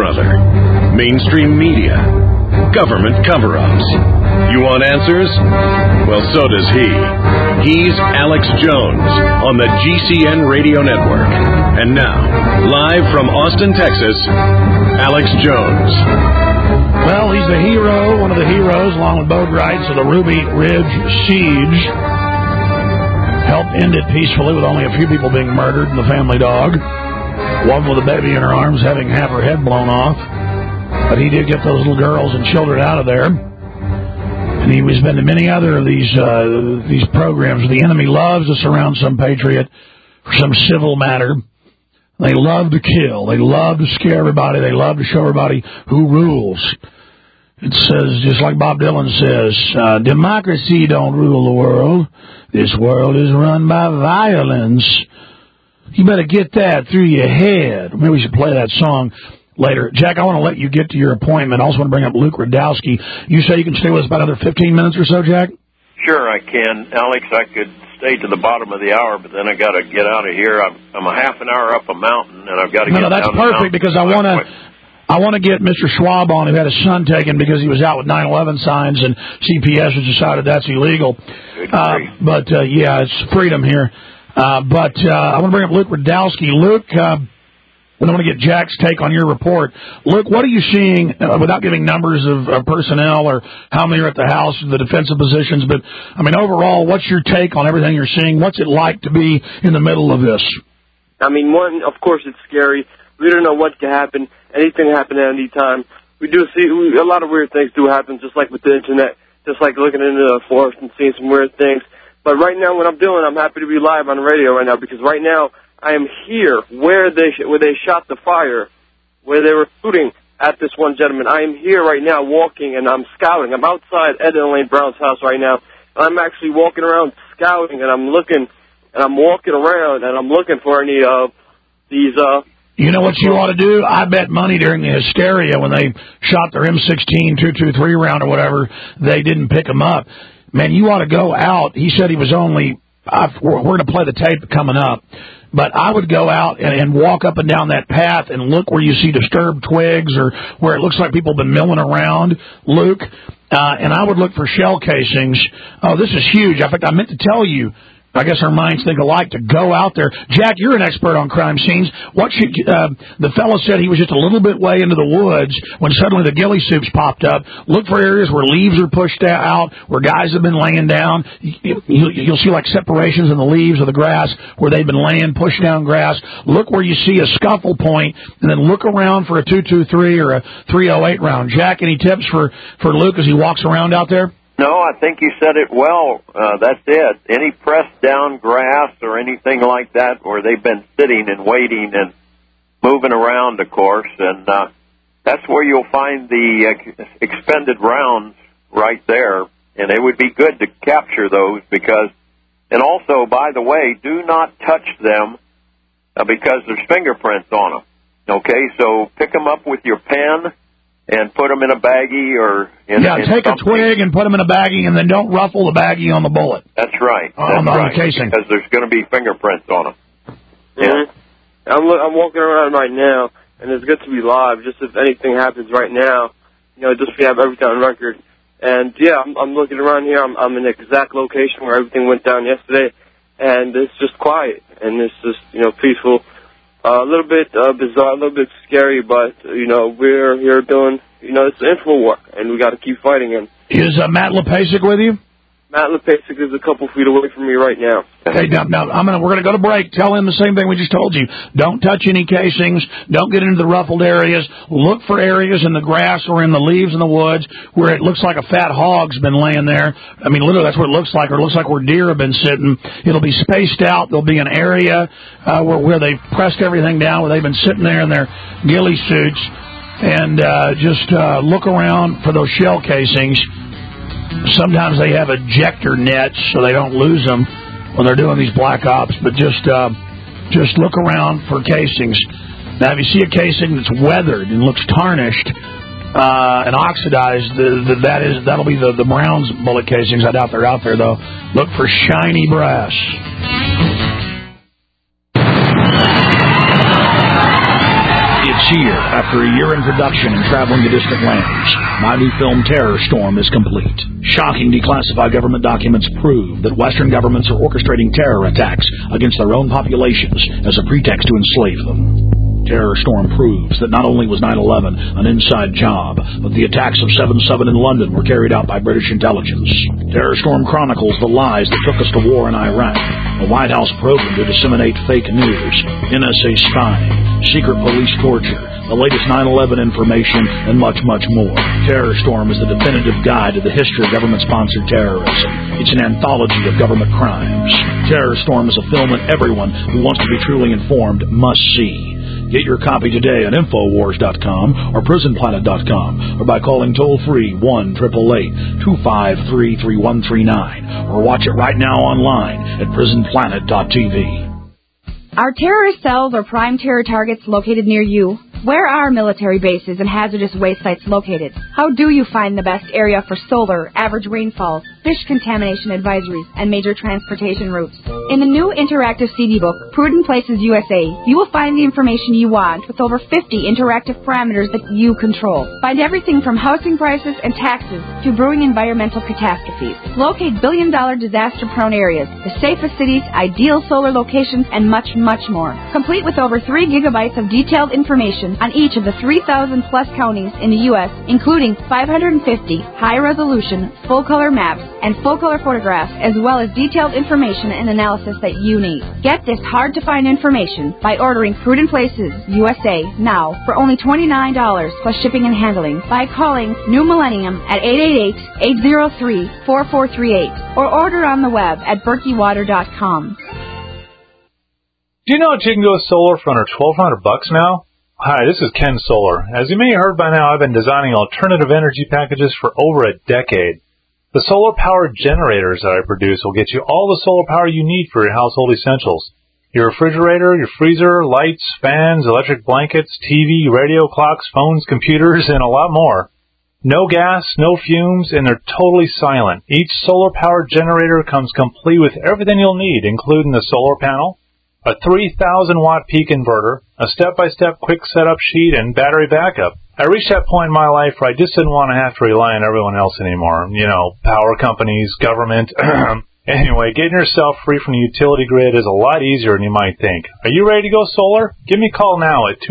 Brother, mainstream media, government cover-ups. You want answers? Well, so does he. He's Alex Jones on the GCN Radio Network. And now, live from Austin, Texas, Alex Jones. Well, he's the hero, one of the heroes, along with Bo Grites of the Ruby Ridge Siege. Helped end it peacefully with only a few people being murdered and the family dog. One with a baby in her arms having half her head blown off. But he did get those little girls and children out of there. And he has been to many other of these programs. The enemy loves to surround some patriot for some civil matter. They love to kill. They love to scare everybody. They love to show everybody who rules. It says, just like Bob Dylan says, democracy don't rule the world. This world is run by violence. You better get that through your head. Maybe we should play that song later. Jack, I want to let you get to your appointment. I also want to bring up Luke Rudkowski. You say you can stay with us about another 15 minutes or so, Jack? Sure, I can. Alex, I could stay to the bottom of the hour, but then I got to get out of here. I'm a half an hour up a mountain, and I've got to get down the mountain. No, that's perfect, because I want to get Mr. Schwab on, who had his son taken because he was out with 9/11 signs, and CPS has decided that's illegal. Yeah, it's freedom here. I want to bring up Luke Rudkowski. Luke, I want to get Jack's take on your report. Luke, what are you seeing, without giving numbers of personnel or how many are at the house, the defensive positions, but, I mean, overall, what's your take on everything you're seeing? What's it like to be in the middle of this? I mean, one, of course, it's scary. We don't know what can happen. Anything can happen at any time. We do see a lot of weird things do happen, just like with the Internet, just like looking into the forest and seeing some weird things. But right now, what I'm doing, I'm happy to be live on the radio right now, because right now, I am here where they shot the fire, where they were shooting at this one gentleman. I am here right now walking, and I'm scouting. I'm outside Ed and Elaine Brown's house right now. And I'm actually walking around scouting, and I'm looking, and I'm walking around, and I'm looking for any of these. You know what you ought to do? I bet money during the hysteria when they shot their M16 223 round or whatever, they didn't pick him up. Man, you ought to go out. He said he was only. We're going to play the tape coming up. But I would go out and walk up and down that path and look where you see disturbed twigs or where it looks like people have been milling around, Luke. And I would look for shell casings. Oh, this is huge. In fact, I meant to tell you, I guess our minds think alike, to go out there. Jack, you're an expert on crime scenes. The fellow said he was just a little bit way into the woods when suddenly the ghillie soups popped up. Look for areas where leaves are pushed out, where guys have been laying down. You'll see like separations in the leaves of the grass where they've been laying, pushed down grass. Look where you see a scuffle point, and then look around for a 223 or a 308 round. Jack, any tips for Luke as he walks around out there? No, I think you said it well. That's it. Any pressed down grass or anything like that where they've been sitting and waiting and moving around, of course, and that's where you'll find the expended rounds right there, and it would be good to capture those because, and also, by the way, do not touch them because there's fingerprints on them. Okay, so pick them up with your pen and put them in a baggie or in take a twig and put them in a baggie, and then don't ruffle the baggie on the bullet. That's right. On the casing. Because there's going to be fingerprints on them. Mm-hmm. Yeah. I'm walking around right now, and it's good to be live. Just if anything happens right now, just we have everything on record. And yeah, I'm looking around here. I'm in the exact location where everything went down yesterday, and it's just quiet and it's just peaceful. A little bit bizarre, a little bit scary, but, we're here doing, it's info war, and we got to keep fighting him. Is Matt Lepasic with you? Matt Lepasic is a couple feet away from me right now. Okay, now we're going to go to break. Tell him the same thing we just told you. Don't touch any casings. Don't get into the ruffled areas. Look for areas in the grass or in the leaves in the woods where it looks like a fat hog's been laying there. I mean, literally, that's what it looks like, or it looks like where deer have been sitting. It'll be spaced out. There'll be an area where they've pressed everything down, where they've been sitting there in their ghillie suits, and just look around for those shell casings. Sometimes they have ejector nets so they don't lose them when they're doing these black ops, but just look around for casings. Now, if you see a casing that's weathered and looks tarnished and oxidized, that'll be the Browns bullet casings. I doubt they're out there, though. Look for shiny brass. It's year, after a year in production and traveling to distant lands, my new film Terror Storm is complete. Shocking declassified government documents prove that Western governments are orchestrating terror attacks against their own populations as a pretext to enslave them. Terror Storm proves that not only was 9/11 an inside job, but the attacks of 7/7 in London were carried out by British intelligence. Terror Storm chronicles the lies that took us to war in Iraq, a White House program to disseminate fake news, NSA spying, secret police torture, the latest 9/11 information, and much, much more. Terror Storm is the definitive guide to the history of government-sponsored terrorism. It's an anthology of government crimes. Terror Storm is a film that everyone who wants to be truly informed must see. Get your copy today at Infowars.com or PrisonPlanet.com or by calling toll-free 1-888-253-3139 or watch it right now online at PrisonPlanet.tv. Are terrorist cells or prime terror targets located near you? Where are military bases and hazardous waste sites located? How do you find the best area for solar, average rainfall, fish contamination advisories, and major transportation routes? In the new interactive CD book, Prudent Places USA, you will find the information you want with over 50 interactive parameters that you control. Find everything from housing prices and taxes to brewing environmental catastrophes. Locate billion-dollar disaster-prone areas, the safest cities, ideal solar locations, and much, much more. Complete with over 3 gigabytes of detailed information on each of the 3,000-plus counties in the U.S., including 550 high-resolution, full-color maps and full-color photographs, as well as detailed information and analysis that you need. Get this hard-to-find information by ordering Prudent Places USA now for only $29 plus shipping and handling by calling New Millennium at 888-803-4438 or order on the web at berkeywater.com. Do you know that you can go solar for under $1,200 now? Hi, this is Ken Solar. As you may have heard by now, I've been designing alternative energy packages for over a decade. The solar-powered generators that I produce will get you all the solar power you need for your household essentials. Your refrigerator, your freezer, lights, fans, electric blankets, TV, radio, clocks, phones, computers, and a lot more. No gas, no fumes, and they're totally silent. Each solar-powered generator comes complete with everything you'll need, including the solar panel, a 3,000-watt peak inverter, a step-by-step quick setup sheet, and battery backup. I reached that point in my life where I just didn't want to have to rely on everyone else anymore. You know, power companies, government. Anyway, getting yourself free from the utility grid is a lot easier than you might think. Are you ready to go solar? Give me a call now at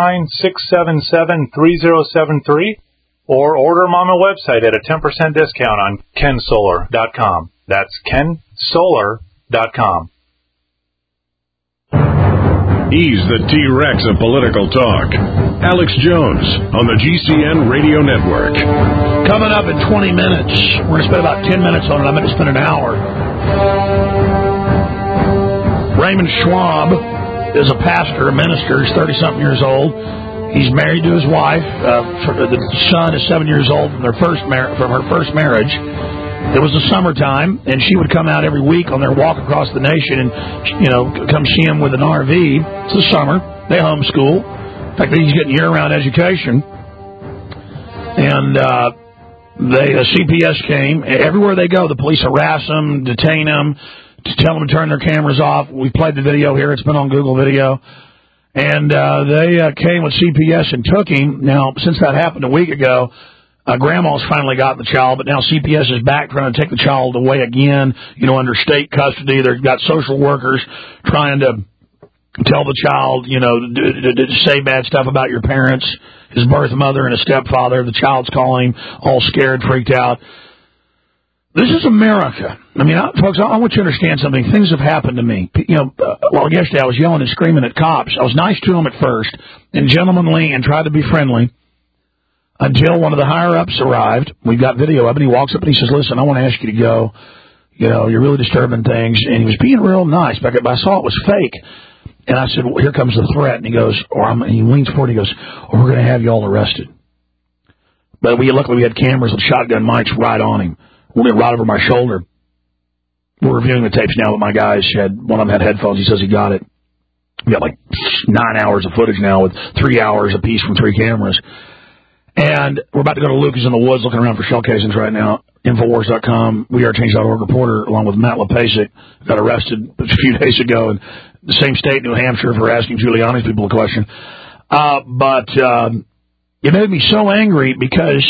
239-677-3073 or order them on my website at a 10% discount on kensolar.com. That's kensolar.com. He's the T-Rex of political talk. Alex Jones on the GCN Radio Network. Coming up in 20 minutes. We're going to spend about 10 minutes on it. I'm going to spend an hour. Raymond Schwab is a pastor, a minister. He's 30-something years old. He's married to his wife. The son is 7 years old from her first marriage. It was the summertime, and she would come out every week on their walk across the nation and, come see him with an RV. It's the summer. They homeschool. In fact, he's getting year-round education. And CPS came. Everywhere they go, the police harass them, detain them, to tell them to turn their cameras off. We played the video here. It's been on Google Video. And they came with CPS and took him. Now, since that happened a week ago, Grandma's finally got the child, but now CPS is back trying to take the child away again, under state custody. They've got social workers trying to tell the child, to say bad stuff about your parents, his birth mother and his stepfather. The child's calling, all scared, freaked out. This is America. I mean, folks, I want you to understand something. Things have happened to me. Yesterday I was yelling and screaming at cops. I was nice to them at first and gentlemanly and tried to be friendly. Until one of the higher-ups arrived. We've got video of it. He walks up and he says, listen, I want to ask you to go. You're really disturbing things. And he was being real nice, but I saw it was fake. And I said, well, here comes the threat. And he goes, and he leans forward and he goes, we're going to have you all arrested. But luckily we had cameras with shotgun mics right on him. We went right over my shoulder. We're reviewing the tapes now, but my guys one of them had headphones. He says he got it. We got like 9 hours of footage now with 3 hours apiece from 3 cameras. And we're about to go to Lucas in the woods looking around for shell casings right now. Infowars.com, WeAreChange.org reporter, along with Matt LePasic, got arrested a few days ago in the same state, New Hampshire, for asking Giuliani's people a question. But it made me so angry because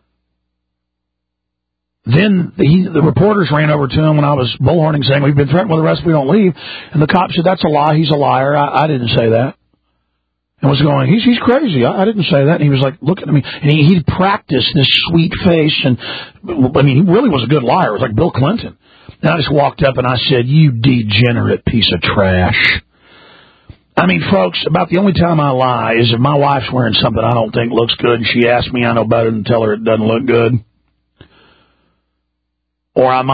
then the reporters ran over to him when I was bullhorning, saying, we've been threatened with arrest if we don't leave. And the cop said, that's a lie. He's a liar. I didn't say that. And was going, he's crazy. I didn't say that. And he was like, look at me. And he practiced this sweet face. And, I mean, he really was a good liar. It was like Bill Clinton. And I just walked up and I said, you degenerate piece of trash. I mean, folks, about the only time I lie is if my wife's wearing something I don't think looks good and she asks me, I know better than tell her it doesn't look good. Or I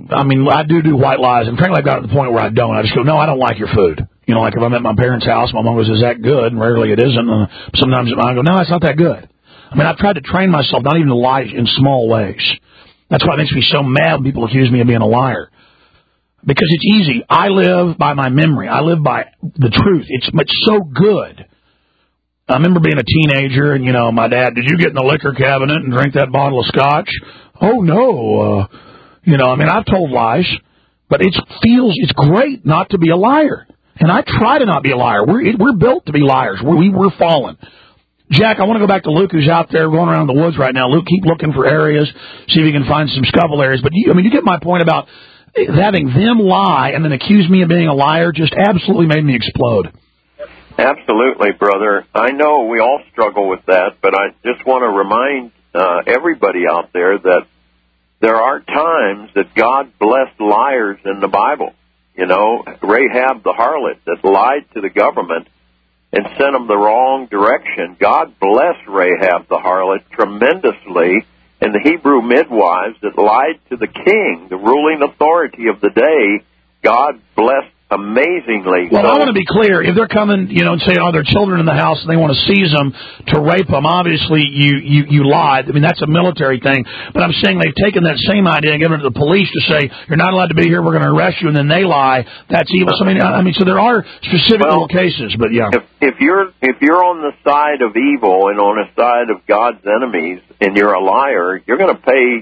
do white lies. And frankly, I've got to the point where I don't. I just go, no, I don't like your food. You know, like if I'm at my parents' house, my mom goes, is that good? And rarely it isn't. And sometimes I go, no, it's not that good. I mean, I've tried to train myself not even to lie in small ways. That's why it makes me so mad when people accuse me of being a liar. Because it's easy. I live by my memory. I live by the truth. It's so good. I remember being a teenager and, you know, my dad, did you get in the liquor cabinet and drink that bottle of scotch? Oh, no. You know, I mean, I've told lies, but it's great not to be a liar. And I try to not be a liar. We're built to be liars. We're fallen. Jack, I want to go back to Luke, who's out there going around the woods right now. Luke, keep looking for areas, see if you can find some scuffle areas. But, you get my point about having them lie and then accuse me of being a liar just absolutely made me explode. Absolutely, brother. I know we all struggle with that, but I just want to remind everybody out there that there are times that God blessed liars in the Bible. You know, Rahab the harlot that lied to the government and sent them the wrong direction. God blessed Rahab the harlot tremendously, and the Hebrew midwives that lied to the king, the ruling authority of the day, God blessed amazingly. Well, I want to be clear. If they're coming, and saying, oh, there are children in the house and they want to seize them to rape them, obviously you lied. I mean, that's a military thing. But I'm saying they've taken that same idea and given it to the police to say, you're not allowed to be here, we're going to arrest you, and then they lie. That's evil. So, so there are specific little cases, but yeah. If you're on the side of evil and on the side of God's enemies and you're a liar, you're going to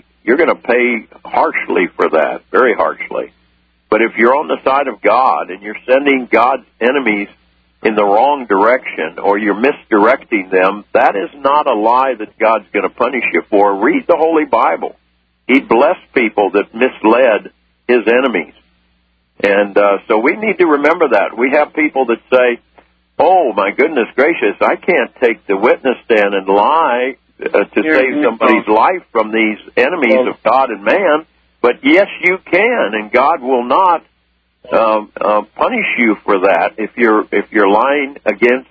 pay harshly for that, very harshly. But if you're on the side of God and you're sending God's enemies in the wrong direction or you're misdirecting them, that is not a lie that God's going to punish you for. Read the Holy Bible. He blessed people that misled his enemies. And so we need to remember that. We have people that say, oh, my goodness gracious, I can't take the witness stand and lie to save somebody's life from these enemies of God and man. But yes, you can, and God will not punish you for that if you're lying against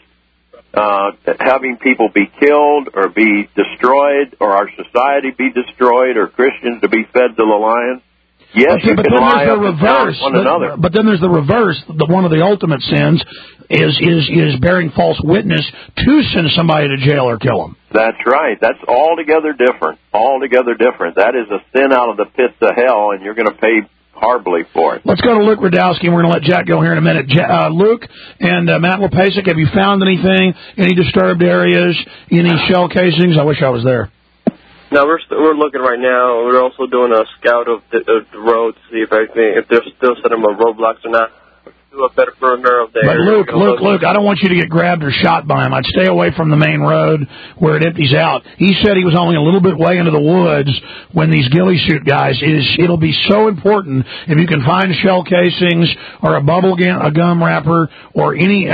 having people be killed or be destroyed, or our society be destroyed, or Christians to be fed to the lions. Yes, you can lie up and down one another. But then there's the reverse. One of the ultimate sins is bearing false witness to send somebody to jail or kill them. That's right. That's altogether different. Altogether different. That is a sin out of the pits of hell, and you're going to pay horribly for it. Let's go to Luke Rudowski, and we're going to let Jack go here in a minute. Luke and Matt Lepasic, have you found anything? Any disturbed areas? Any shell casings? I wish I was there. No, we're looking right now. We're also doing a scout of the road to see if they're still setting up roadblocks or not. Do a better perimeter of the area. But Luke, I don't want you to get grabbed or shot by him. I'd stay away from the main road where it empties out. He said he was only a little bit way into the woods when these ghillie suit guys it'll be so important if you can find shell casings or a gum wrapper or any.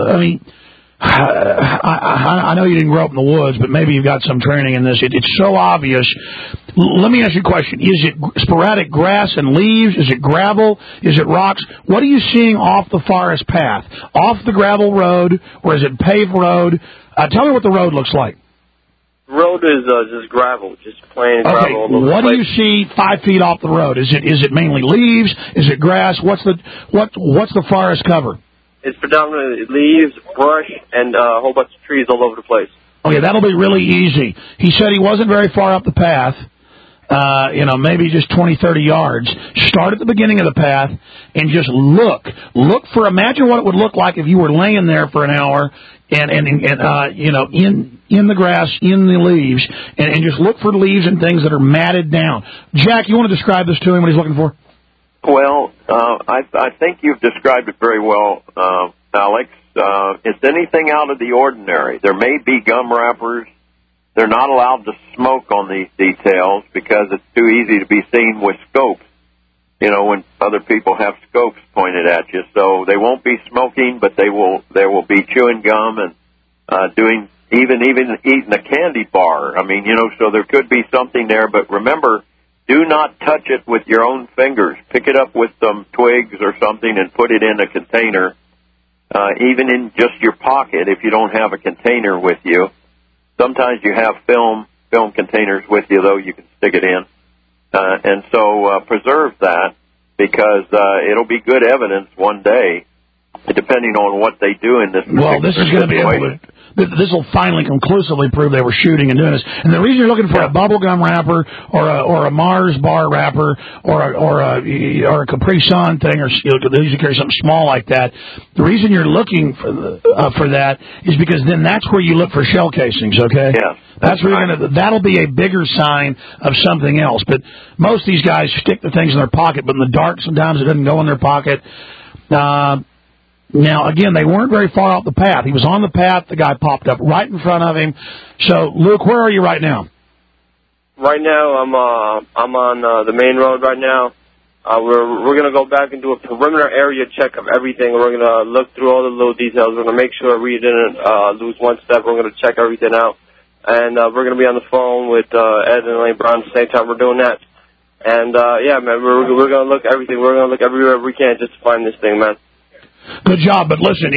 I know you didn't grow up in the woods, but maybe you've got some training in this. It's so obvious. Let me ask you a question. Is it sporadic grass and leaves? Is it gravel? Is it rocks? What are you seeing off the forest path? Off the gravel road, or is it paved road? Tell me what the road looks like. The road is just gravel, just plain gravel. Okay, what do you see 5 feet off the road? Is it mainly leaves? Is it grass? What's the forest cover? It's predominantly leaves, brush, and a whole bunch of trees all over the place. Okay, that'll be really easy. He said he wasn't very far up the path, maybe just 20, 30 yards. Start at the beginning of the path and just look. Imagine what it would look like if you were laying there for an hour and in the grass, in the leaves, and just look for leaves and things that are matted down. Jack, you want to describe this to him, what he's looking for? Well, I think you've described it very well, Alex. it's anything out of the ordinary. There may be gum wrappers. They're not allowed to smoke on these details because it's too easy to be seen with scopes, when other people have scopes pointed at you. So they won't be smoking, but there will be chewing gum and doing even eating a candy bar. So there could be something there. But remember, do not touch it with your own fingers. Pick it up with some twigs or something and put it in a container, even in just your pocket if you don't have a container with you. Sometimes you have film containers with you, though, you can stick it in. And so preserve that because it'll be good evidence one day, depending on what they do in this situation. Well, this is going to be able to... This will finally conclusively prove they were shooting and doing this. And the reason you're looking for a bubble gum wrapper or a Mars bar wrapper or a Capri Sun thing, or they usually carry something small like that. The reason you're looking for that is because then that's where you look for shell casings. Okay. Yeah. That's where that'll be a bigger sign of something else. But most of these guys stick the things in their pocket, but in the dark sometimes it doesn't go in their pocket. Now, again, they weren't very far off the path. He was on the path. The guy popped up right in front of him. So, Luke, where are you right now? Right now, I'm on the main road right now. We're going to go back and do a perimeter area check of everything. We're going to look through all the little details. We're going to make sure we didn't lose one step. We're going to check everything out. And we're going to be on the phone with Ed and Elaine Brown at the same time we're doing that. And, yeah, man, we're going to look everything. We're going to look everywhere we can just to find this thing, man. Good job, but listen,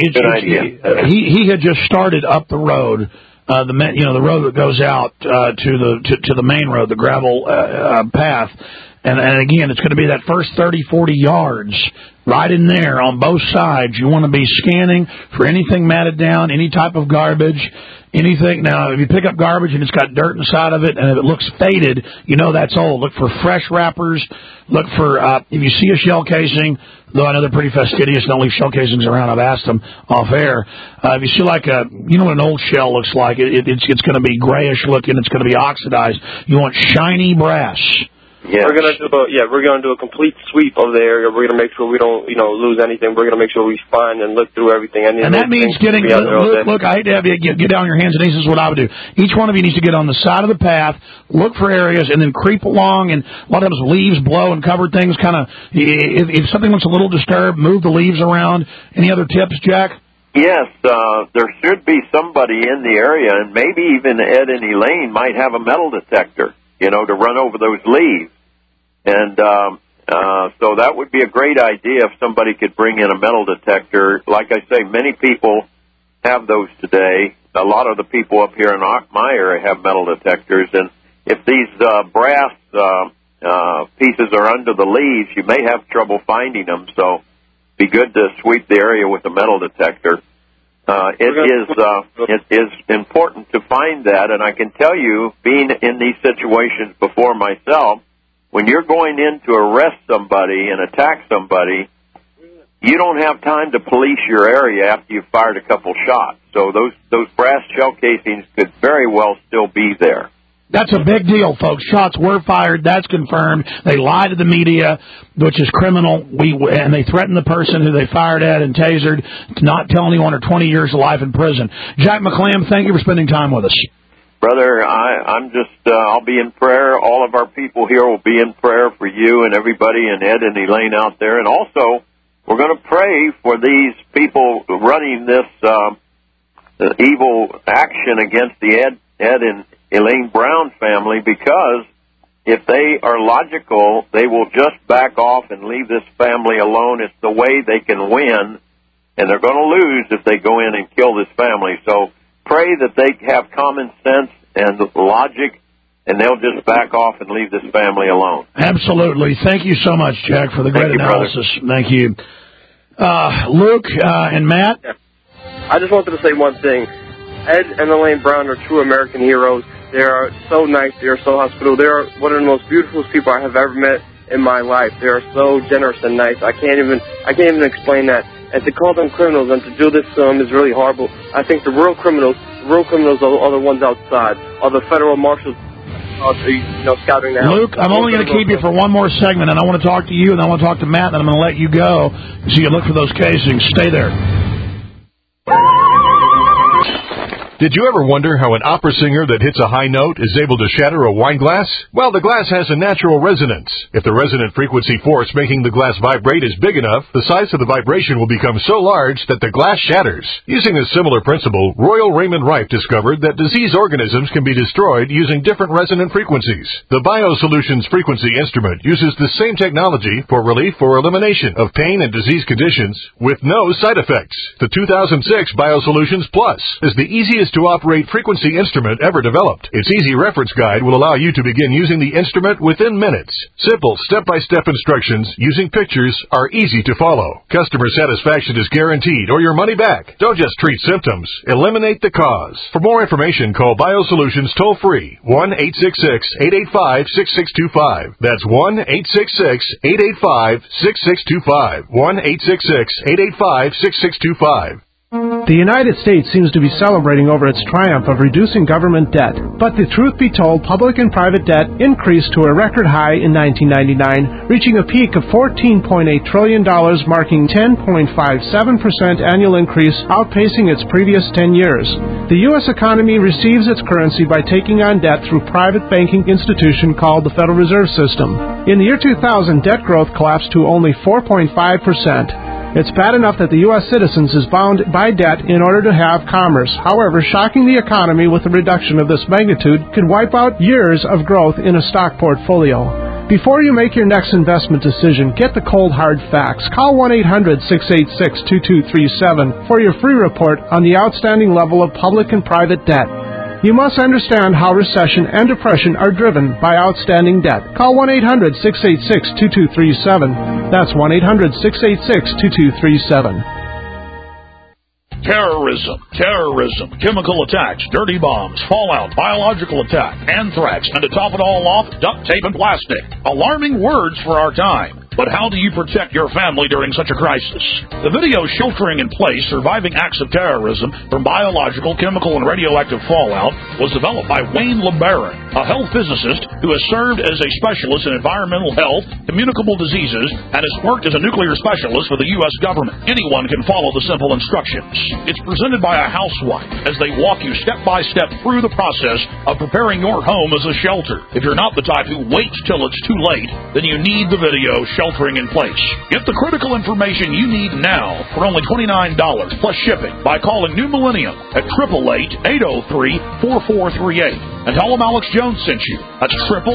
he had just started up the road, the road that goes out to the main road, the gravel path, and again, it's going to be that first 30, 40 yards right in there on both sides. You want to be scanning for anything matted down, any type of garbage, anything. Now, if you pick up garbage and it's got dirt inside of it and if it looks faded, that's old. Look for fresh wrappers. Look for, if you see a shell casing, though I know they're pretty fastidious, don't leave shell casings around. I've asked them off air. If you see like what an old shell looks like, it's going to be grayish looking. It's going to be oxidized. You want shiny brass. Yes. We're gonna do a complete sweep of the area. We're gonna make sure we don't, lose anything. We're gonna make sure we find and look through everything. And that means getting. Look, I hate to have you get down on your hands and knees. This is what I would do. Each one of you needs to get on the side of the path, look for areas, and then creep along. And a lot of times leaves blow and cover things. Kind of, if something looks a little disturbed, move the leaves around. Any other tips, Jack? Yes, there should be somebody in the area, and maybe even Ed and Elaine might have a metal detector, to run over those leaves. And so that would be a great idea if somebody could bring in a metal detector. Like I say, many people have those today. A lot of the people up here in my area have metal detectors. And if these brass pieces are under the leaves, you may have trouble finding them. So it'd be good to sweep the area with a metal detector. It is important to find that. And I can tell you, being in these situations before myself, when you're going in to arrest somebody and attack somebody, you don't have time to police your area after you've fired a couple shots. So those brass shell casings could very well still be there. That's a big deal, folks. Shots were fired. That's confirmed. They lied to the media, which is criminal. And they threatened the person who they fired at and tasered to not tell anyone or 20 years of life in prison. Jack McClam, thank you for spending time with us. Brother, I'm just, I'll be in prayer. All of our people here will be in prayer for you and everybody and Ed and Elaine out there. And also, we're going to pray for these people running this evil action against the Ed and Elaine Brown family, because if they are logical, they will just back off and leave this family alone. It's the way they can win, and they're going to lose if they go in and kill this family. So pray that they have common sense and logic, and they'll just back off and leave this family alone. Absolutely. Thank you so much, Jack, for the great analysis. Thank you. Luke and Matt? I just wanted to say one thing. Ed and Elaine Brown are true American heroes. They are so nice. They are so hospitable. They are one of the most beautiful people I have ever met in my life. They are so generous and nice. I can't even explain that. And to call them criminals and to do this to them is really horrible. I think the real criminals are the ones outside, are the federal marshals, scouting the house. Luke, I'm only going to keep you for one more segment, and I want to talk to you, and I want to talk to Matt, and I'm going to let you go so you can look for those casings. Stay there. Did you ever wonder how an opera singer that hits a high note is able to shatter a wine glass? Well, the glass has a natural resonance. If the resonant frequency force making the glass vibrate is big enough, the size of the vibration will become so large that the glass shatters. Using a similar principle, Royal Raymond Rife discovered that disease organisms can be destroyed using different resonant frequencies. The BioSolutions frequency instrument uses the same technology for relief or elimination of pain and disease conditions with no side effects. The 2006 BioSolutions Plus is the easiest to operate frequency instrument ever developed. Its easy reference guide will allow you to begin using the instrument within minutes. Simple step-by-step instructions using pictures are easy to follow. Customer satisfaction is guaranteed or your money back. Don't just treat symptoms, eliminate the cause. For more information, call BioSolutions toll-free 1-866-885-6625. That's 1-866-885-6625. 1-866-885-6625. The United States seems to be celebrating over its triumph of reducing government debt. But the truth be told, public and private debt increased to a record high in 1999, reaching a peak of $14.8 trillion, marking 10.57% annual increase, outpacing its previous 10 years. The U.S. economy receives its currency by taking on debt through private banking institution called the Federal Reserve System. In the year 2000, debt growth collapsed to only 4.5%. It's bad enough that the U.S. citizens is bound by debt in order to have commerce. However, shocking the economy with a reduction of this magnitude could wipe out years of growth in a stock portfolio. Before you make your next investment decision, get the cold hard facts. Call 1-800-686-2237 for your free report on the outstanding level of public and private debt. You must understand how recession and depression are driven by outstanding debt. Call 1-800-686-2237. That's 1-800-686-2237. Terrorism, chemical attacks, dirty bombs, fallout, biological attack, anthrax, and to top it all off, duct tape and plastic. Alarming words for our time. But how do you protect your family during such a crisis? The video Sheltering in Place, Surviving Acts of Terrorism from Biological, Chemical, and Radioactive Fallout was developed by Wayne LeBaron, a health physicist who has served as a specialist in environmental health, communicable diseases, and has worked as a nuclear specialist for the U.S. government. Anyone can follow the simple instructions. It's presented by a housewife as they walk you step by step through the process of preparing your home as a shelter. If you're not the type who waits till it's too late, then you need the video Sheltering in Place. Get the critical information you need now for only $29 plus shipping by calling New Millennium at 888-803-4438 and tell them Alex Jones sent you. That's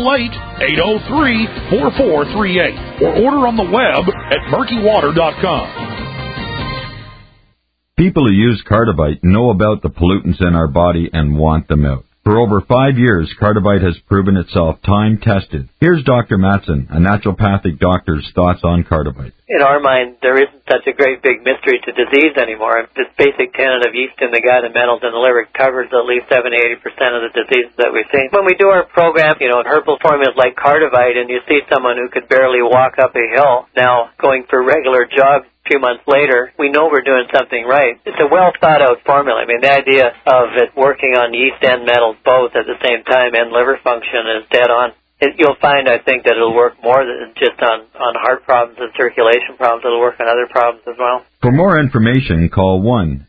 888-803-4438 or order on the web at murkywater.com. People who use Cardivite know about the pollutants in our body and want them out. For over 5 years, Cardivite has proven itself time-tested. Here's Dr. Matson, a naturopathic doctor's thoughts on Cardivite. In our mind, there isn't such a great big mystery to disease anymore. This basic tenet of yeast in the gut and metals in the liver covers at least 70-80% of the diseases that we're seeing. When we do our program, herbal formulas like Cardivite, and you see someone who could barely walk up a hill now going for regular jogs, a few months later, we know we're doing something right. It's a well-thought-out formula. I mean, the idea of it working on yeast and metals both at the same time and liver function is dead on. You'll find, I think, that it'll work more than just on heart problems and circulation problems. It'll work on other problems as well. For more information, call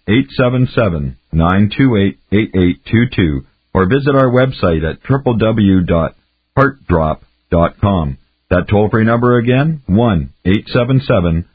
1-877-928-8822 or visit our website at www.heartdrop.com. That toll-free number again, 1-877-928-8822.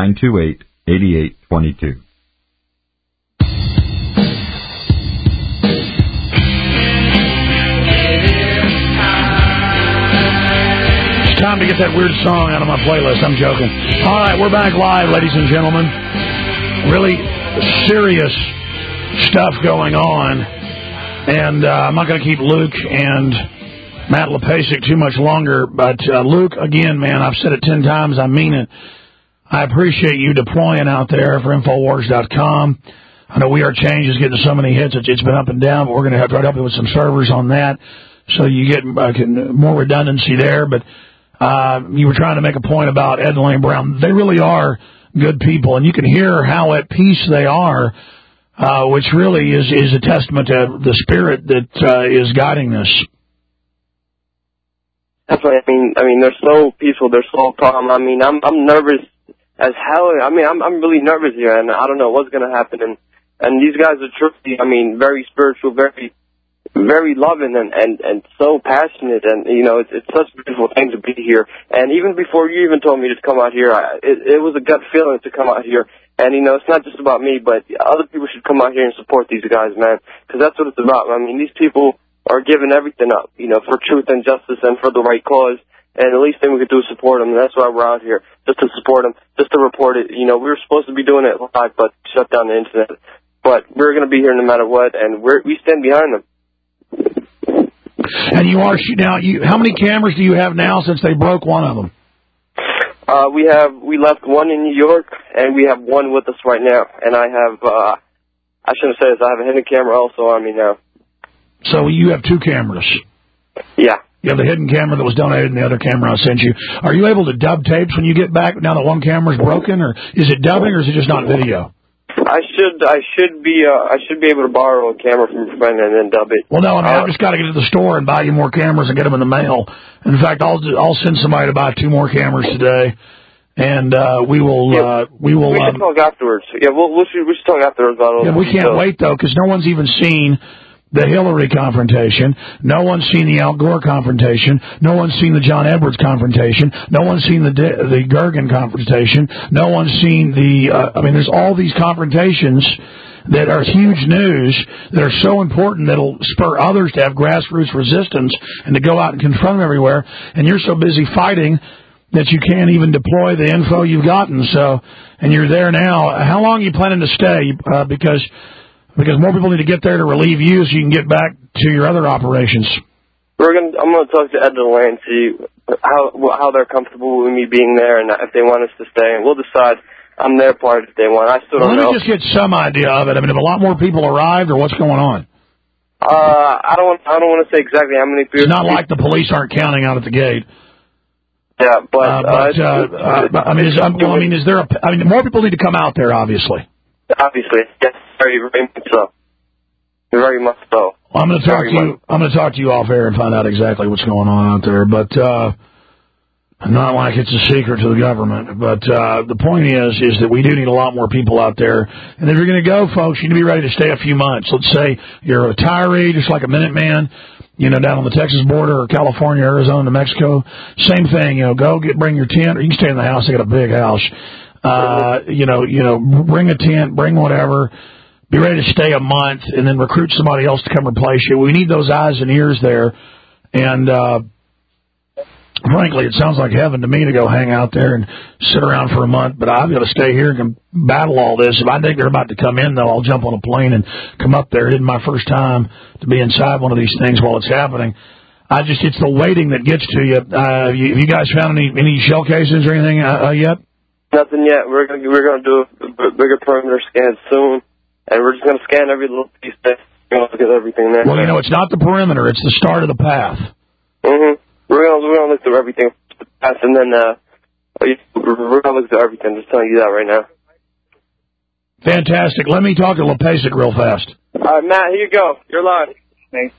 Time to get that weird song out of my playlist. I'm joking. All right, we're back live, ladies and gentlemen. Really serious stuff going on. And I'm not going to keep Luke and Matt Lepasic too much longer. But Luke, again, man, I've said it 10 times. I mean it. I appreciate you deploying out there for Infowars.com. I know We Are Change is getting so many hits. It's been up and down, but we're going to have to try to help you with some servers on that so you get more redundancy there. But you were trying to make a point about Ed and Elaine Brown. They really are good people, and you can hear how at peace they are, which really is a testament to the spirit that is guiding this. That's right. I mean, they're so peaceful. They're so calm. I mean, I'm nervous as hell. I mean, I'm really nervous here, and I don't know what's going to happen. And And these guys are truly, I mean, very spiritual, very loving and so passionate. And, you know, it's such a beautiful thing to be here. And even before you even told me to come out here, it was a gut feeling to come out here. And, you know, it's not just about me, but other people should come out here and support these guys, man, because that's what it's about. I mean, these people are giving everything up, you know, for truth and justice and for the right cause. And the least thing we could do is support them. And that's why we're out here, just to support them, just to report it. You know, we were supposed to be doing it live, but shut down the internet. But we're going to be here no matter what, and we stand behind them. And you are now. How many cameras do you have now since they broke one of them? We left one in New York, and we have one with us right now. And I have, I shouldn't say this, I have a hidden camera also on me now. So you have two cameras? Yeah. You have the hidden camera that was donated and the other camera I sent you. Are you able to dub tapes when you get back now that one camera's broken, or is it dubbing, or is it just not video? I should be able to borrow a camera from a friend and then dub it. Well, no, I mean, I've just got to get to the store and buy you more cameras and get them in the mail. In fact, I'll send somebody to buy 2 more cameras today, and we will. We should talk afterwards. Yeah, we should talk afterwards about it. Yeah, we can't wait though, because no one's even seen the Hillary confrontation. No one's seen the Al Gore confrontation. No one's seen the John Edwards confrontation. No one's seen the Gergen confrontation. No one's seen I mean, there's all these confrontations that are huge news, that are so important that will spur others to have grassroots resistance and to go out and confront them everywhere. And you're so busy fighting that you can't even deploy the info you've gotten. So, and you're there now. How long are you planning to stay? Because more people need to get there to relieve you so you can get back to your other operations. I'm going to talk to Ed DeLay and see how they're comfortable with me being there and if they want us to stay. And we'll decide on their part if they want. I still don't know. Let me just get some idea of it. I mean, have a lot more people arrived, or what's going on? I don't want to say exactly how many people. It's not like the police aren't counting out at the gate. Yeah, but more people need to come out there, obviously. Obviously, yes, very, very much so. Very much so. Well, I'm going to talk to you off air and find out exactly what's going on out there. But not like it's a secret to the government. But the point is that we do need a lot more people out there. And if you're going to go, folks, you need to be ready to stay a few months. Let's say you're a retiree, just like a Minuteman, you know, down on the Texas border, or California, Arizona, New Mexico. Same thing. You know, bring your tent, or you can stay in the house. They got a big house. Bring a tent, bring whatever, be ready to stay a month, and then recruit somebody else to come replace you. We need those eyes and ears there. And, frankly, it sounds like heaven to me to go hang out there and sit around for a month, but I've got to stay here and battle all this. If I think they're about to come in, though, I'll jump on a plane and come up there. It isn't my first time to be inside one of these things while it's happening. It's the waiting that gets to you. Have you guys found any shell casings or anything yet? Nothing yet. We're gonna do a bigger perimeter scan soon, and we're just gonna scan every little piece. We're gonna look at everything there. Well, you know, it's not the perimeter; it's the start of the path. We're gonna look through everything, and then we're gonna look through everything. Just telling you that right now. Fantastic. Let me talk to LePasic real fast. All right, Matt. Here you go. You're live. Thanks.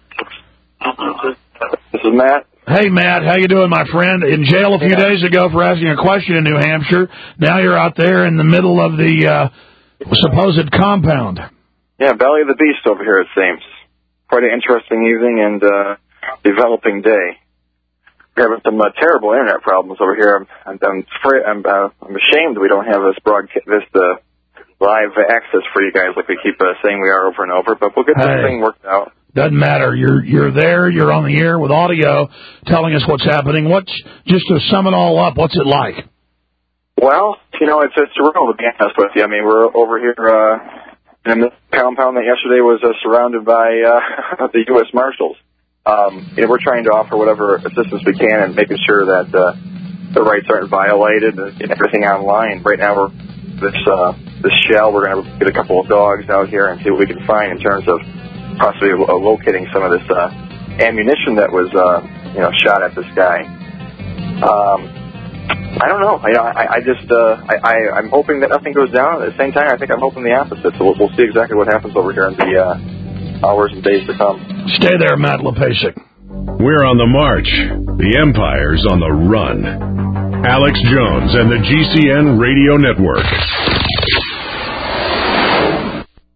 This is Matt. Hey, Matt, how you doing, my friend? In jail a few days ago for asking a question in New Hampshire. Now you're out there in the middle of the supposed compound. Yeah, belly of the beast over here, it seems. Quite an interesting evening and developing day. We're having some terrible internet problems over here. I'm ashamed we don't have this live access for you guys like we keep saying we are over and over, but we'll get this thing worked out. Doesn't matter. You're there. You're on the air with audio, telling us what's happening. Just to sum it all up? What's it like? Well, you know, it's surreal, to be honest with you. I mean, we're over here in this compound that yesterday was surrounded by the U.S. Marshals. We're trying to offer whatever assistance we can and making sure that the rights aren't violated and get everything online. Right now, this shell, we're going to get a couple of dogs out here and see what we can find in terms of possibly locating some of this ammunition that was, shot at this guy. I don't know. I'm hoping that nothing goes down. At the same time, I think I'm hoping the opposite. So we'll see exactly what happens over here in the hours and days to come. Stay there, Matt LePasic. We're on the march. The Empire's on the run. Alex Jones and the GCN Radio Network.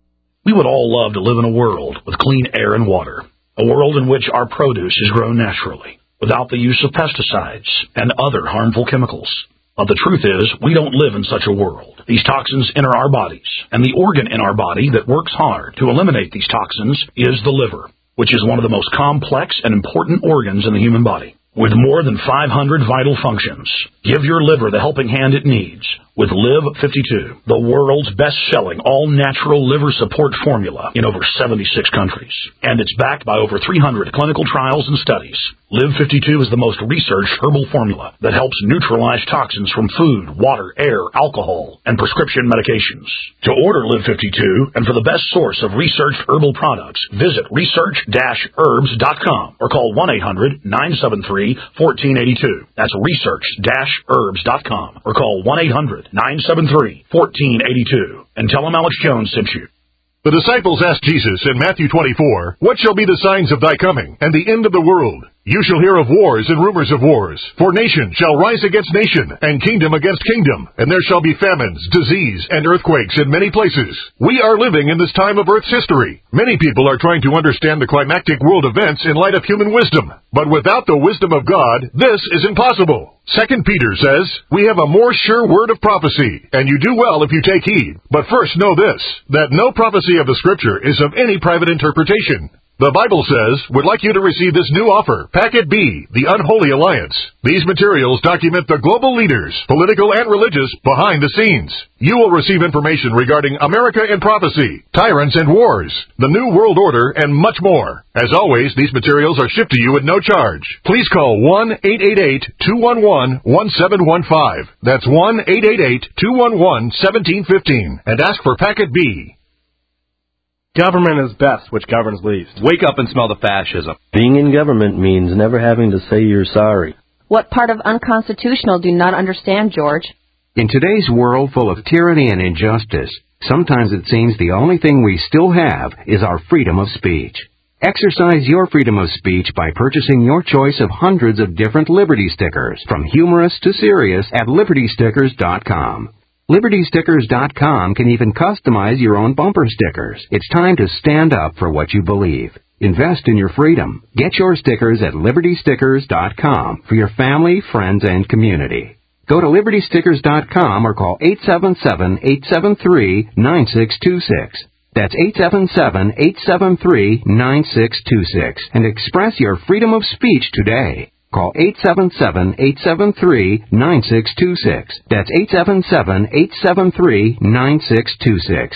We would all love to live in a world with clean air and water, a world in which our produce is grown naturally, without the use of pesticides and other harmful chemicals. But the truth is, we don't live in such a world. These toxins enter our bodies, and the organ in our body that works hard to eliminate these toxins is the liver, which is one of the most complex and important organs in the human body. With more than 500 vital functions, give your liver the helping hand it needs with Live 52, the world's best-selling all-natural liver support formula in over 76 countries. And it's backed by over 300 clinical trials and studies. Live 52 is the most researched herbal formula that helps neutralize toxins from food, water, air, alcohol, and prescription medications. To order Live 52 and for the best source of researched herbal products, visit research-herbs.com or call 1-800-973-1482. That's research-herbs.com or call 1-800-973-1482 and tell them Alex Jones sent you. The disciples asked Jesus in Matthew 24, "What shall be the signs of thy coming and the end of the world? You shall hear of wars and rumors of wars. For nation shall rise against nation, and kingdom against kingdom, and there shall be famines, disease, and earthquakes in many places." We are living in this time of Earth's history. Many people are trying to understand the climactic world events in light of human wisdom. But without the wisdom of God, this is impossible. 2 Peter says, "We have a more sure word of prophecy, and you do well if you take heed. But first know this, that no prophecy of the Scripture is of any private interpretation." The Bible says, "Would like you to receive this new offer, Packet B, the Unholy Alliance." These materials document the global leaders, political and religious, behind the scenes. You will receive information regarding America in prophecy, tyrants and wars, the New World Order, and much more. As always, these materials are shipped to you at no charge. Please call 1-888-211-1715. That's 1-888-211-1715 and ask for Packet B. Government is best, which governs least. Wake up and smell the fascism. Being in government means never having to say you're sorry. What part of unconstitutional do you not understand, George? In today's world full of tyranny and injustice, sometimes it seems the only thing we still have is our freedom of speech. Exercise your freedom of speech by purchasing your choice of hundreds of different Liberty stickers, from humorous to serious, at LibertyStickers.com. LibertyStickers.com can even customize your own bumper stickers. It's time to stand up for what you believe. Invest in your freedom. Get your stickers at LibertyStickers.com for your family, friends, and community. Go to LibertyStickers.com or call 877-873-9626. That's 877-873-9626 and express your freedom of speech today. Call 877-873-9626. That's 877-873-9626.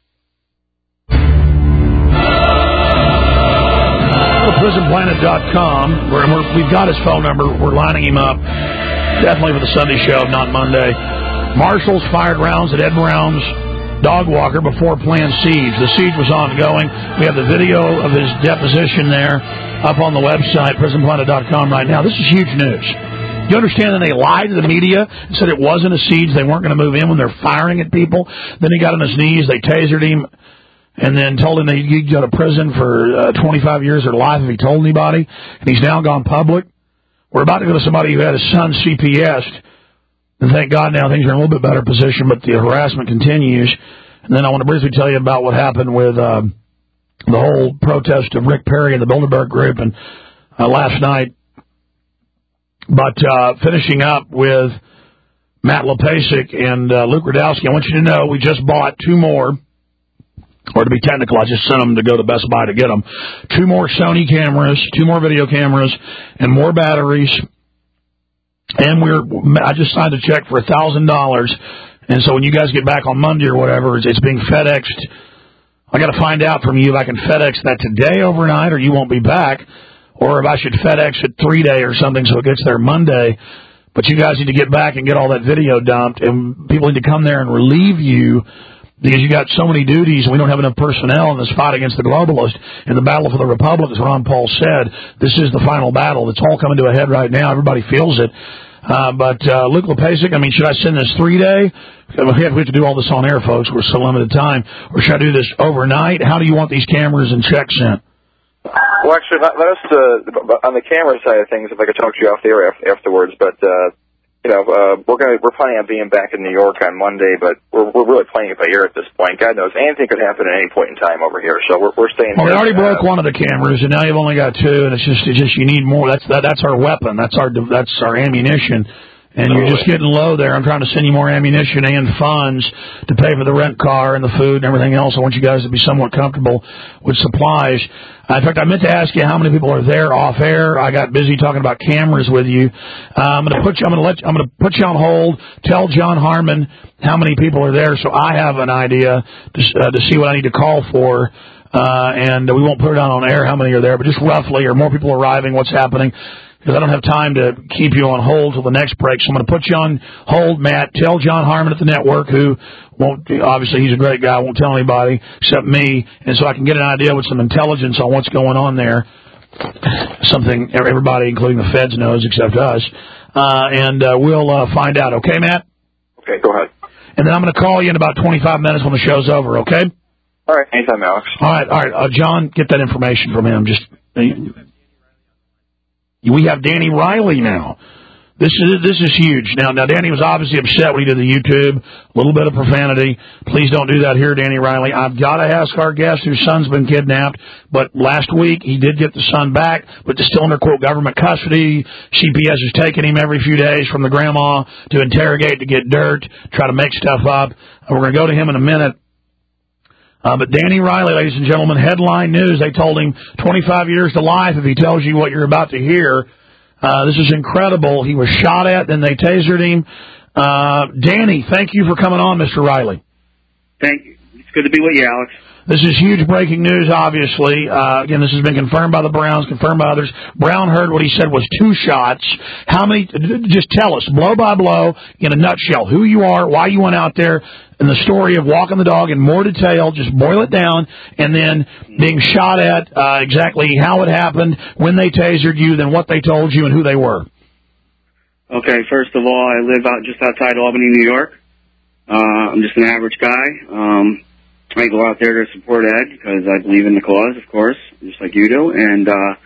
PrisonPlanet.com. We've got his phone number. We're lining him up. Definitely for the Sunday show, not Monday. Marshals fired rounds at Ed Brown's dog walker before planned siege. The siege was ongoing. We have the video of his deposition there up on the website, PrisonPlanet.com right now. This is huge news. You understand that they lied to the media and said it wasn't a siege, they weren't going to move in when they're firing at people? Then he got on his knees, they tasered him, and then told him that he'd go to prison for 25 years or life if he told anybody, and he's now gone public. We're about to go to somebody who had his son CPS'd, and thank God now things are in a little bit better position, but the harassment continues. And then I want to briefly tell you about what happened with the whole protest of Rick Perry and the Bilderberg Group and last night. But finishing up with Matt Lepasic and Luke Rudowski, I want you to know we just bought two more, or to be technical, I just sent them to go to Best Buy to get them. Two more Sony cameras, two more video cameras, and more batteries. And I just signed a check for $1,000. And so when you guys get back on Monday or whatever, it's being FedExed. I got to find out from you if I can FedEx that today overnight or you won't be back, or if I should FedEx it 3-day or something so it gets there Monday. But you guys need to get back and get all that video dumped, and people need to come there and relieve you because you got so many duties and we don't have enough personnel in this fight against the globalists. In the battle for the Republic, as Ron Paul said, this is the final battle. It's all coming to a head right now. Everybody feels it. But Luke Lepasic, I mean, should I send this 3-day? We have to do all this on air, folks. We're so limited time. Or should I do this overnight? How do you want these cameras and checks sent? Well, actually, let us, on the camera side of things, if I could talk to you off the air afterwards, but we're planning on being back in New York on Monday, but we're really playing it by ear at this point. God knows, anything could happen at any point in time over here. So we're staying. Well, we already broke one of the cameras, and now you've only got two, and it's just you need more. That's our weapon. That's our ammunition. And you're just getting low there. I'm trying to send you more ammunition and funds to pay for the rent car and the food and everything else. I want you guys to be somewhat comfortable with supplies. In fact, I meant to ask you how many people are there off air. I got busy talking about cameras with you. I'm going to put you on hold. Tell John Harmon how many people are there, so I have an idea to see what I need to call for. And we won't put it on air how many are there, but just roughly, are more people arriving? What's happening? Because I don't have time to keep you on hold till the next break. So I'm going to put you on hold, Matt. Tell John Harmon at the network, who won't, obviously he's a great guy, won't tell anybody except me, and so I can get an idea with some intelligence on what's going on there. Something everybody, including the feds, knows except us. And we'll find out. Okay, Matt? Okay, go ahead. And then I'm going to call you in about 25 minutes when the show's over, okay? All right, anytime, Alex. All right. John, get that information from him. We have Danny Riley now. This is huge. Now Danny was obviously upset when he did the YouTube. A little bit of profanity. Please don't do that here, Danny Riley. I've got to ask our guest whose son's been kidnapped. But last week he did get the son back, but it's still under quote government custody. CPS is taking him every few days from the grandma to interrogate, to get dirt, try to make stuff up. We're going to go to him in a minute. But Danny Riley, ladies and gentlemen, headline news. They told him 25 years to life if he tells you what you're about to hear. This is incredible. He was shot at, then they tasered him. Danny, thank you for coming on, Mr. Riley. Thank you. It's good to be with you, Alex. This is huge breaking news, obviously. Again, this has been confirmed by the Browns, confirmed by others. Brown heard what he said was 2 shots. How many? Just tell us, blow by blow, in a nutshell, who you are, why you went out there, and the story of walking the dog in more detail. Just boil it down, and then being shot at, exactly how it happened, when they tasered you, then what they told you, and who they were. Okay, first of all, I live out just outside Albany, New York. I'm just an average guy. I go out there to support Ed because I believe in the cause, of course, just like you do. And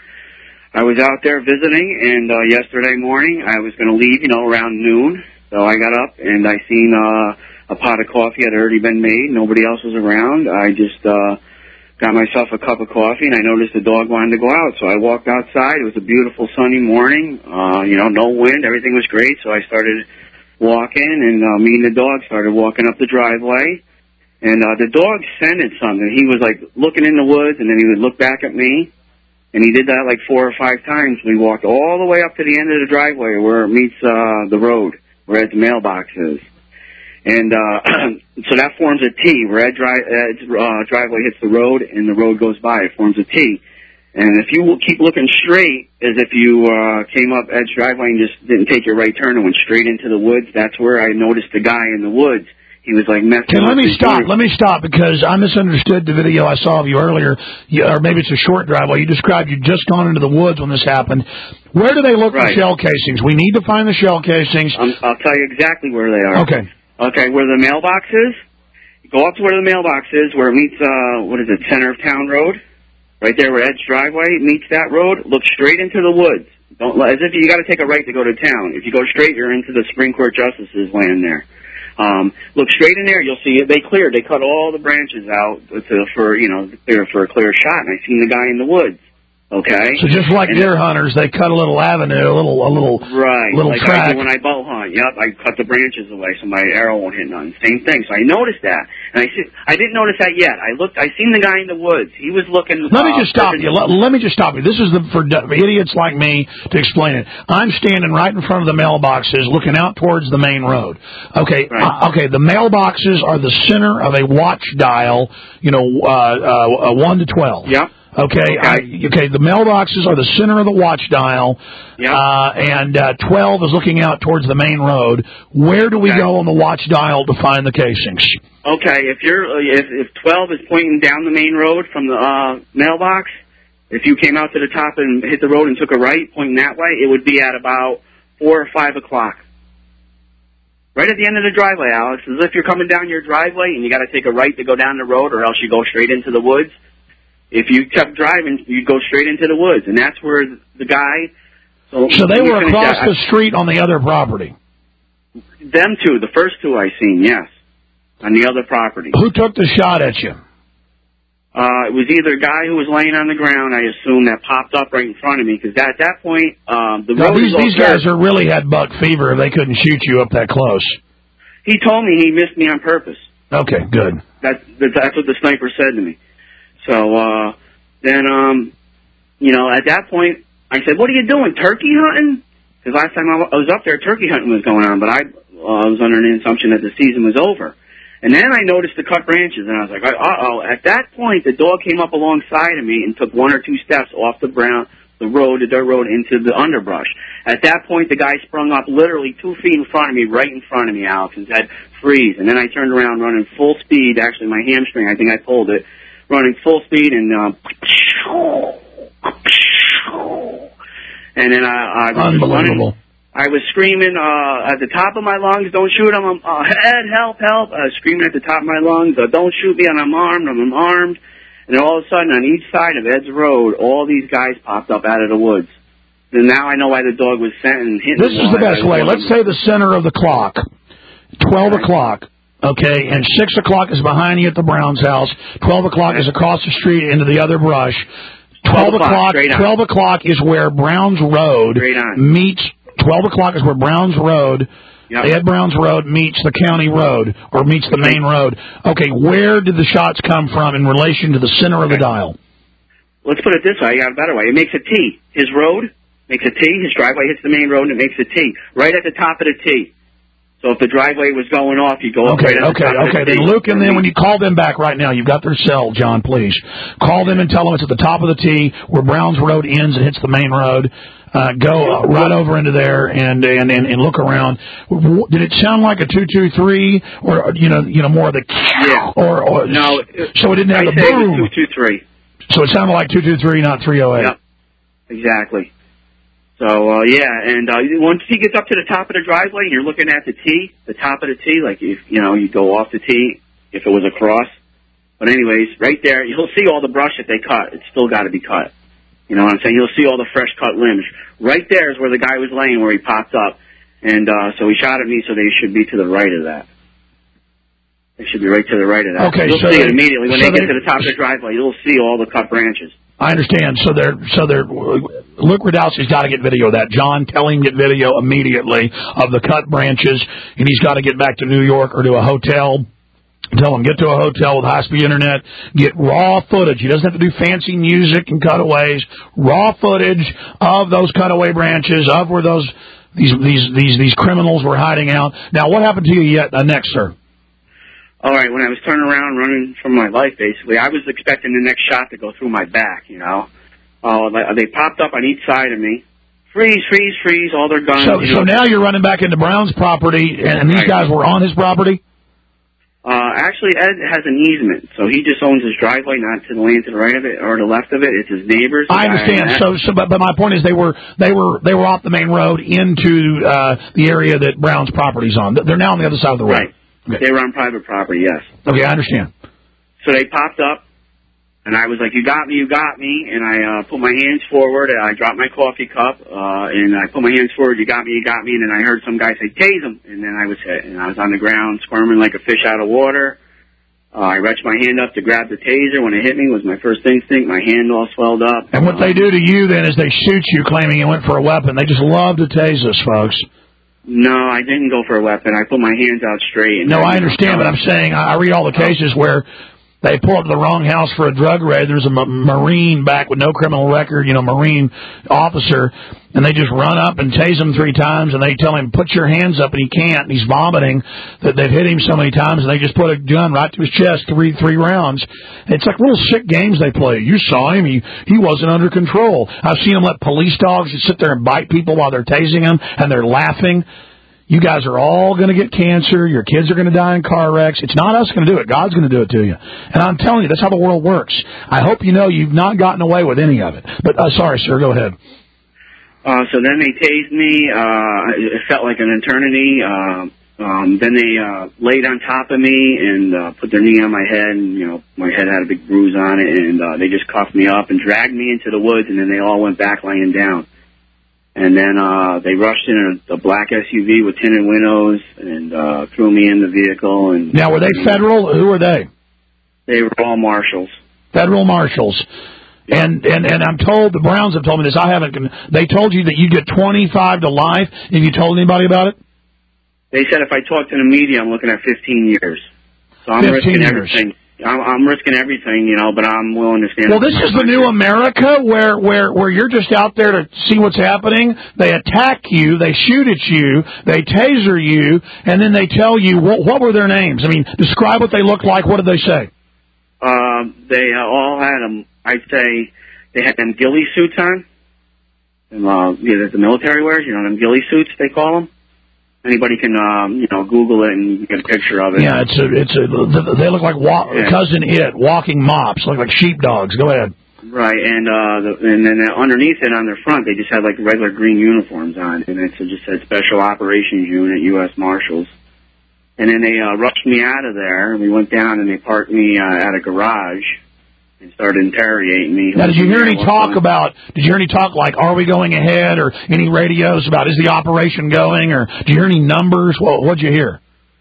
I was out there visiting, and yesterday morning I was going to leave, around noon. So I got up, and I seen a pot of coffee had already been made. Nobody else was around. I just got myself a cup of coffee, and I noticed the dog wanted to go out. So I walked outside. It was a beautiful sunny morning, no wind. Everything was great. So I started walking, and me and the dog started walking up the driveway. And the dog scented something. He was, looking in the woods, and then he would look back at me. And he did that, 4 or 5 times. We walked all the way up to the end of the driveway where it meets the road, where Ed's mailbox is. And so that forms a T, where Ed's driveway hits the road and the road goes by. It forms a T. And if you will keep looking straight, as if you came up Ed's driveway and just didn't take your right turn and went straight into the woods, that's where I noticed the guy in the woods. He was messing. Let me stop because I misunderstood the video I saw of you earlier, or maybe it's a short driveway. You described you'd just gone into the woods when this happened. Where do they look for shell casings? We need to find the shell casings. I'll tell you exactly where they are. Okay, where the mailbox is. Go up to where the mailbox is, where it meets, Center of Town Road? Right there where Ed's driveway meets that road. Look straight into the woods. As if you got to take a right to go to town. If you go straight, you're into the Supreme Court Justice's land there. Look straight in there, you'll see it. They cut all the branches out for a clear shot, and I seen the guy in the woods. Okay. So just like deer hunters, they cut a little avenue, a little track. I do when I bow hunt. Yep, I cut the branches away so my arrow won't hit nothing. Same thing. So I noticed that, and I didn't notice that yet. I seen the guy in the woods. He was looking. Let me just stop you. Let me just stop you. This is for idiots like me to explain it. I'm standing right in front of the mailboxes, looking out towards the main road. Okay. Right. Okay. The mailboxes are the center of a watch dial. 1 to 12. Yep. Okay. The mailboxes are the center of the watch dial, and 12 is looking out towards the main road. Where do we go on the watch dial to find the casings? Okay, if 12 is pointing down the main road from the mailbox, if you came out to the top and hit the road and took a right, pointing that way, it would be at about 4 or 5 o'clock. Right at the end of the driveway, Alex, as if you're coming down your driveway and you got to take a right to go down the road, or else you go straight into the woods. If you kept driving, you'd go straight into the woods, and that's where the guy... So they were across the street on the other property? Them two, the first two I seen, yes, on the other property. Who took the shot at you? It was either a guy who was laying on the ground, I assume, that popped up right in front of me, because at that point, the road these guys are really had buck fever if they couldn't shoot you up that close. He told me he missed me on purpose. Okay, good. That's what the sniper said to me. So, then, at that point, I said, what are you doing, turkey hunting? Because last time I was up there, turkey hunting was going on, but I was under the assumption that the season was over. And then I noticed the cut branches, and I was like, uh-oh. At that point, the dog came up alongside of me and took 1 or 2 steps off the dirt road, into the underbrush. At that point, the guy sprung up literally 2 feet in front of me, right in front of me, Alex, and said, freeze. And then I turned around running full speed. Actually, my hamstring, I think I pulled it, running full speed, and then I was running. I was screaming at the top of my lungs, don't shoot him, Ed, help, help. I was screaming at the top of my lungs, don't shoot me, I'm armed. And then all of a sudden, on each side of Ed's road, all these guys popped up out of the woods. And now I know why the dog was sent and hitting. This is the best way. Let's say the center of the clock, 12 o'clock, okay, and 6 o'clock is behind you at the Brown's house, 12 o'clock is across the street into the other brush. 12 o'clock is where Brown's Road meets. 12 o'clock is where Brown's Road, Ed Brown's Road meets the county road, or meets the main road. Okay, where did the shots come from in relation to the center of the dial? Let's put it this way. I got a better way. It makes a T. His road makes a T. His driveway hits the main road, and it makes a T. Right at the top of the T. So if the driveway was going off, you go up right at the top of the T. Then Luke, and then when you call them back right now, you've got their cell, John, please. Call them and tell them it's at the top of the T, where Brown's Road ends and hits the main road. Go right over into there and look around. Did it sound like a 223 or more of the or no? So it didn't have the boom. It was 223. So it sounded like 223, not 308. Yep, exactly. So and once he gets up to the top of the driveway, and you're looking at the T, the top of the T, like if you go off the T, if it was a cross. But anyways, right there, you'll see all the brush that they cut. It's still got to be cut. You know what I'm saying? You'll see all the fresh cut limbs. Right there is where the guy was laying, where he popped up. And so he shot at me, so they should be to the right of that. They should be right to the right of that. Okay, you'll see it immediately. When they get to the top of the driveway, you'll see all the cut branches. I understand. So Luke Radowski's got to get video of that. John, tell him get video immediately of the cut branches, and he's got to get back to New York or to a hotel. Tell him, get to a hotel with high-speed internet, get raw footage. He doesn't have to do fancy music and cutaways. Raw footage of those cutaway branches, of where these criminals were hiding out. Now, what happened to you next, sir? All right, when I was turning around running for my life, basically, I was expecting the next shot to go through my back, They popped up on each side of me. Freeze, freeze, freeze, all their guns. So now you're running back into Brown's property, and these guys were on his property? Actually, Ed has an easement, so he just owns his driveway, not to the land to the right of it or the left of it. It's his neighbors. I understand. But my point is, they were off the main road into the area that Brown's property's on. They're now on the other side of the road. Right. Okay. They were on private property. Yes. Okay, I understand. So they popped up, and I was like, "You got me, you got me," and I put my hands forward, and I dropped my coffee cup, and I put my hands forward, "You got me, you got me," and then I heard some guy say, "Tase him," and then I was hit, and I was on the ground squirming like a fish out of water. I reached my hand up to grab the taser. When it hit me, was my first instinct. My hand all swelled up. And what they do to you then is they shoot you, claiming you went for a weapon. They just love to tase us, folks. No, I didn't go for a weapon. I put my hands out straight. And I understand, but I'm saying I read all the cases where they pull up to the wrong house for a drug raid. There's a Marine back with no criminal record, Marine officer, and they just run up and tase him 3 times, and they tell him, put your hands up, and he can't, and he's vomiting that they've hit him so many times, and they just put a gun right to his chest, three rounds. It's like little sick games they play. You saw him. He wasn't under control. I've seen them let police dogs just sit there and bite people while they're tasing them, and they're laughing. You guys are all going to get cancer. Your kids are going to die in car wrecks. It's not us going to do it. God's going to do it to you. And I'm telling you, that's how the world works. I hope you know you've not gotten away with any of it. But, sorry, sir, go ahead. So then they tased me. It felt like an eternity. Then they laid on top of me and put their knee on my head. And, my head had a big bruise on it. And they just cuffed me up and dragged me into the woods. And then they all went back laying down. And then they rushed in a black SUV with tinted windows and threw me in the vehicle. And now, were they federal? Who were they? They were all marshals. Federal marshals. And I'm told, the Browns have told me this, they told you that you get 25 to life. Have you told anybody about it? They said if I talk to the media, I'm looking at 15 years. So I'm risking everything. I'm risking everything, but I'm willing to stand up. Well, this is the new America where you're just out there to see what's happening. They attack you, they shoot at you, they taser you, and then they tell you, what were their names? I mean, describe what they looked like. What did they say? They all had them, I'd say, they had them ghillie suits on. That the military wears, them ghillie suits, they call them. Anybody can, Google it and get a picture of it. Yeah, they look like Cousin It, walking mops, look like sheepdogs. Go ahead. Right, and then underneath it on their front, they just had like regular green uniforms on, and it just said Special Operations Unit, U.S. Marshals. And then they rushed me out of there, and we went down and they parked me at a garage and started interrogating me. Now, did you hear any talk like, are we going ahead, or any radios about, is the operation going, or did you hear any numbers? What'd you hear?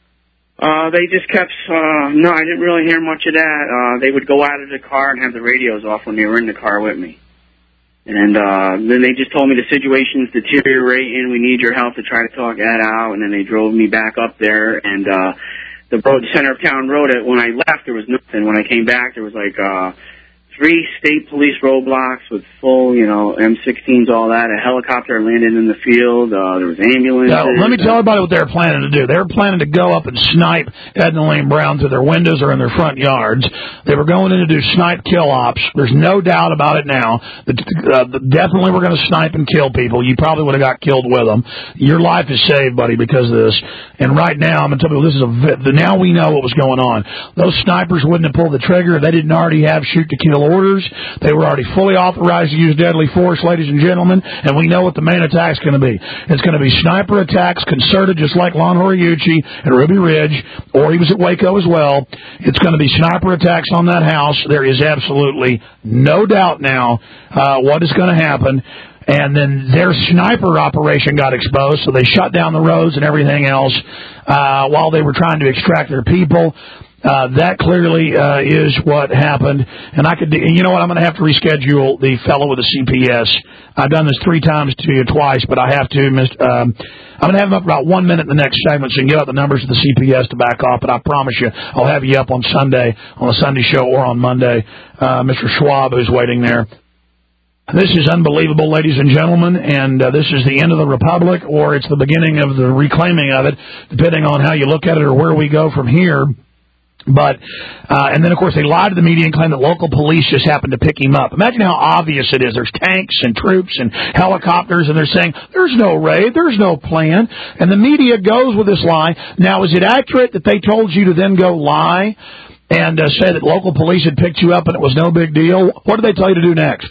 They just kept, no, I didn't really hear much of that. They would go out of the car and have the radios off when they were in the car with me. And then they just told me the situation's deteriorating, we need your help to try to talk Ed out, and then they drove me back up there, and the center of town road, when I left, there was nothing. When I came back, there was like 3 state police roadblocks with full, M16s, all that. A helicopter landed in the field. There was ambulances. Now, let me tell everybody what they were planning to do. They were planning to go up and snipe Ed and Elaine Brown through their windows or in their front yards. They were going in to do snipe kill ops. There's no doubt about it now. Definitely we're going to snipe and kill people. You probably would have got killed with them. Your life is saved, buddy, because of this. And right now, I'm going to tell you, now we know what was going on. Those snipers wouldn't have pulled the trigger if they didn't already have shoot-to-kill orders. They were already fully authorized to use deadly force, ladies and gentlemen, and we know what the main attack's going to be. It's going to be sniper attacks, concerted, just like Lon Horiuchi at Ruby Ridge, or he was at Waco as well. It's going to be sniper attacks on that house. There is absolutely no doubt now what is going to happen. And then their sniper operation got exposed, so they shut down the roads and everything else while they were trying to extract their people. That clearly is what happened. And you know what, I'm going to have to reschedule the fellow with the CPS. I've done this 3 times to you twice, but I have to. I'm going to have him up about 1 minute in the next segment so you can get out the numbers of the CPS to back off. But I promise you, I'll have you up on Sunday, on the Sunday show, or on Monday. Mr. Schwab, who's waiting there. This is unbelievable, ladies and gentlemen, and this is the end of the Republic, or it's the beginning of the reclaiming of it, depending on how you look at it or where we go from here. But, and then of course they lied to the media and claimed that local police just happened to pick him up. Imagine how obvious it is. There's tanks and troops and helicopters, and they're saying, there's no raid, there's no plan. And the media goes with this lie. Now, is it accurate that they told you to then go lie and say that local police had picked you up and it was no big deal? What did they tell you to do next?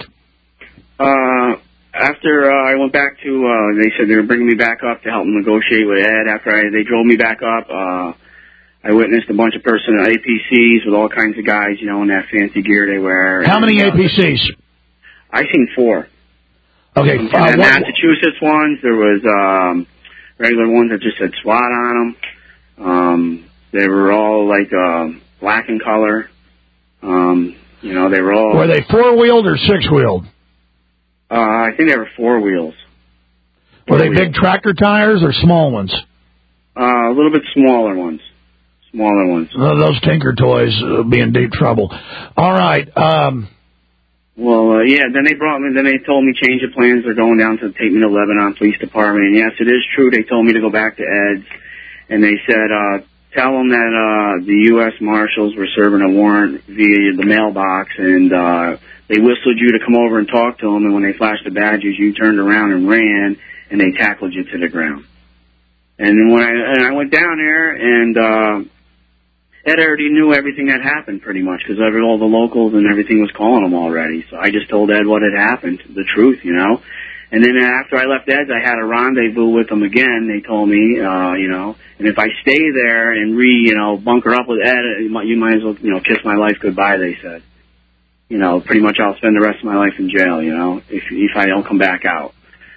After I went back to, they said they were bringing me back up to help them negotiate with Ed. After they drove me back up, I witnessed a bunch of APCs with all kinds of guys, in that fancy gear they wear. How many APCs? I seen 4. Okay. Massachusetts ones, there was regular ones that just said SWAT on them. They were all like black in color. They were all... Were they 4-wheeled or 6-wheeled? I think they were 4 wheels. Were they big tractor tires or small ones? A little bit smaller ones. Those Tinker Toys be in deep trouble. All right. Then they brought me. Then they told me change of plans. They're going down to take me to Lebanon Police Department. And yes, it is true. They told me to go back to Ed's, and they said tell them that the U.S. Marshals were serving a warrant via the mailbox, and they whistled you to come over and talk to them. And when they flashed the badges, you turned around and ran, and they tackled you to the ground. And then when I went down there, and Ed already knew everything that happened pretty much, because all the locals and everything was calling him already. So I just told Ed what had happened, the truth, And then after I left Ed's, I had a rendezvous with them again. They told me, and if I stay there and bunker up with Ed, you might as well, kiss my life goodbye, they said. Pretty much I'll spend the rest of my life in jail, if I don't come back out.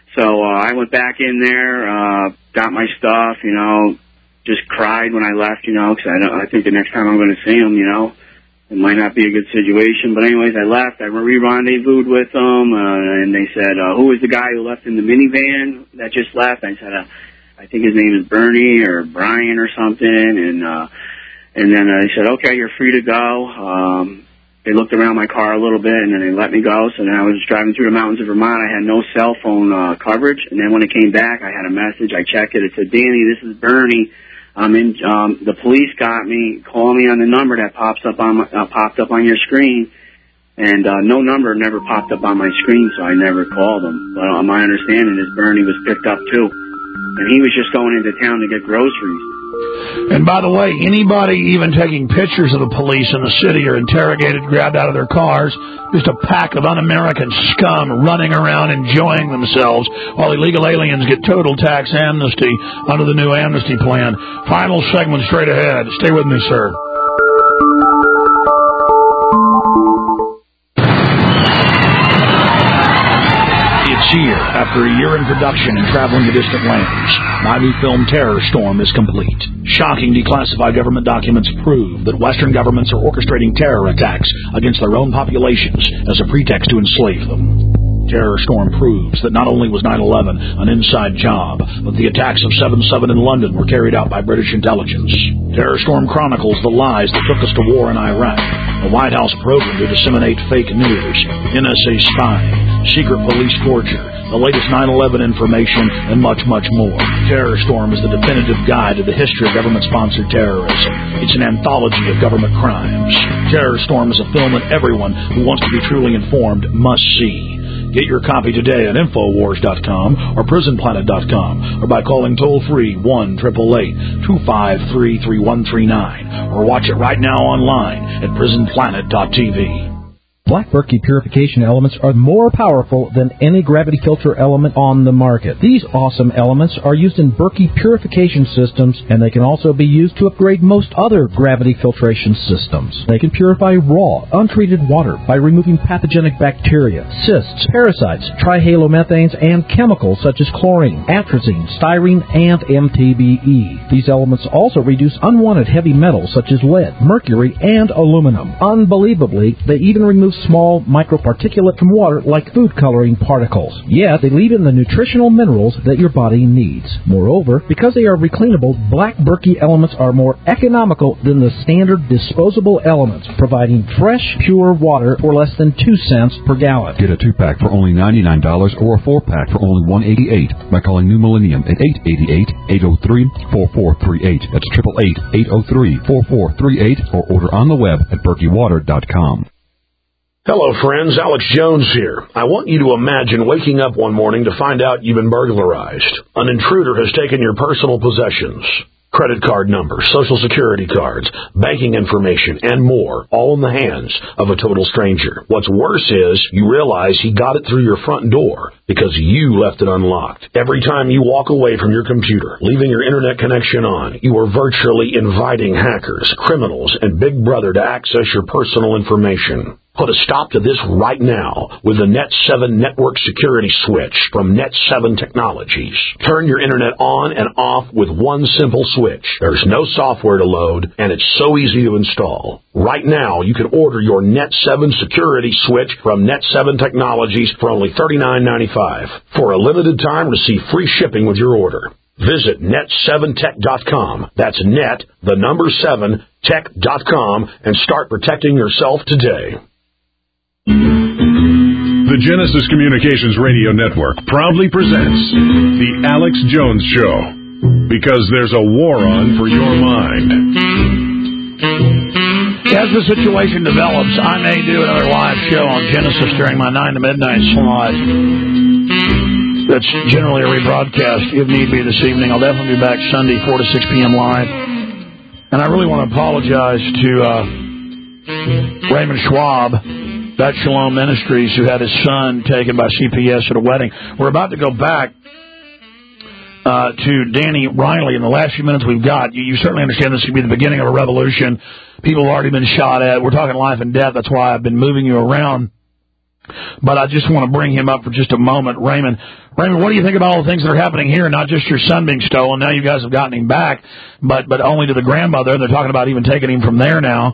So I went back in there, got my stuff, just cried when I left, because I think the next time I'm going to see him, it might not be a good situation. But anyways, I left. I re-rendezvoused with them, and they said, who was the guy who left in the minivan that just left? I said, I think his name is Bernie or Brian or something. And then they said, okay, you're free to go. They looked around my car a little bit, and then they let me go. So then I was driving through the mountains of Vermont. I had no cell phone coverage. And then when it came back, I had a message. I checked it. It said, Danny, this is Bernie. The police got me. Call me on the number that popped up on your screen. And no number never popped up on my screen, so I never called him. But my understanding is Bernie was picked up, too. And he was just going into town to get groceries. And by the way, anybody even taking pictures of the police in the city are interrogated, grabbed out of their cars. Just a pack of un-American scum running around enjoying themselves while illegal aliens get total tax amnesty under the new amnesty plan. Final segment straight ahead. Stay with me, sir. It's here. After a year in production and traveling to distant lands, my new film Terror Storm is complete. Shocking declassified government documents prove that Western governments are orchestrating terror attacks against their own populations as a pretext to enslave them. Terror Storm proves that not only was 9/11 an inside job, but the attacks of 7/7 in London were carried out by British intelligence. Terror Storm chronicles the lies that took us to war in Iraq, the White House program to disseminate fake news, NSA spying, secret police torture, the latest 9/11 information, and much, much more. Terror Storm is the definitive guide to the history of government-sponsored terrorism. It's an anthology of government crimes. Terror Storm is a film that everyone who wants to be truly informed must see. Get your copy today at Infowars.com or PrisonPlanet.com or by calling toll-free 1-888-253-3139 or watch it right now online at PrisonPlanet.tv. Black Berkey purification elements are more powerful than any gravity filter element on the market. These awesome elements are used in Berkey purification systems, and they can also be used to upgrade most other gravity filtration systems. They can purify raw, untreated water by removing pathogenic bacteria, cysts, parasites, trihalomethanes, and chemicals such as chlorine, atrazine, styrene, and MTBE. These elements also reduce unwanted heavy metals such as lead, mercury, and aluminum. Unbelievably, they even remove small microparticulate from water like food coloring particles. Yet, they leave in the nutritional minerals that your body needs. Moreover, because they are recleanable, Black Berkey elements are more economical than the standard disposable elements, providing fresh, pure water for less than 2 cents per gallon. Get a 2-pack for only $99 or a 4-pack for only $188 by calling New Millennium at 888-803-4438. That's 888-803-4438 or order on the web at BerkeyWater.com. Hello, friends. Alex Jones here. I want you to imagine waking up one morning to find out you've been burglarized. An intruder has taken your personal possessions. Credit card numbers, social security cards, banking information, and more, all in the hands of a total stranger. What's worse is you realize he got it through your front door because you left it unlocked. Every time you walk away from your computer, leaving your internet connection on, you are virtually inviting hackers, criminals, and Big Brother to access your personal information. Put a stop to this right now with the Net7 Network Security Switch from Net7 Technologies. Turn your internet on and off with one simple switch. There's no software to load, and it's so easy to install. Right now, you can order your Net7 Security Switch from Net7 Technologies for only $39.95. For a limited time, receive free shipping with your order. Visit net7tech.com. That's net, the number 7, tech.com, and start protecting yourself today. The Genesis Communications Radio Network proudly presents The Alex Jones Show, because there's a war on for your mind. As the situation develops, I may do another live show on Genesis during my 9 to midnight slot. That's generally a rebroadcast, if need be, this evening. I'll definitely be back Sunday, 4 to 6 p.m. live. And I really want to apologize to Raymond Schwab, that Shalom Ministries, who had his son taken by CPS at a wedding. We're about to go back to Danny Riley in the last few minutes we've got. You certainly understand this could be the beginning of a revolution. People have already been shot at. We're talking life and death. That's why I've been moving you around. But I just want to bring him up for just a moment. Raymond, what do you think about all the things that are happening here? Not just your son being stolen. Now you guys have gotten him back, but only to the grandmother. They're talking about even taking him from there now.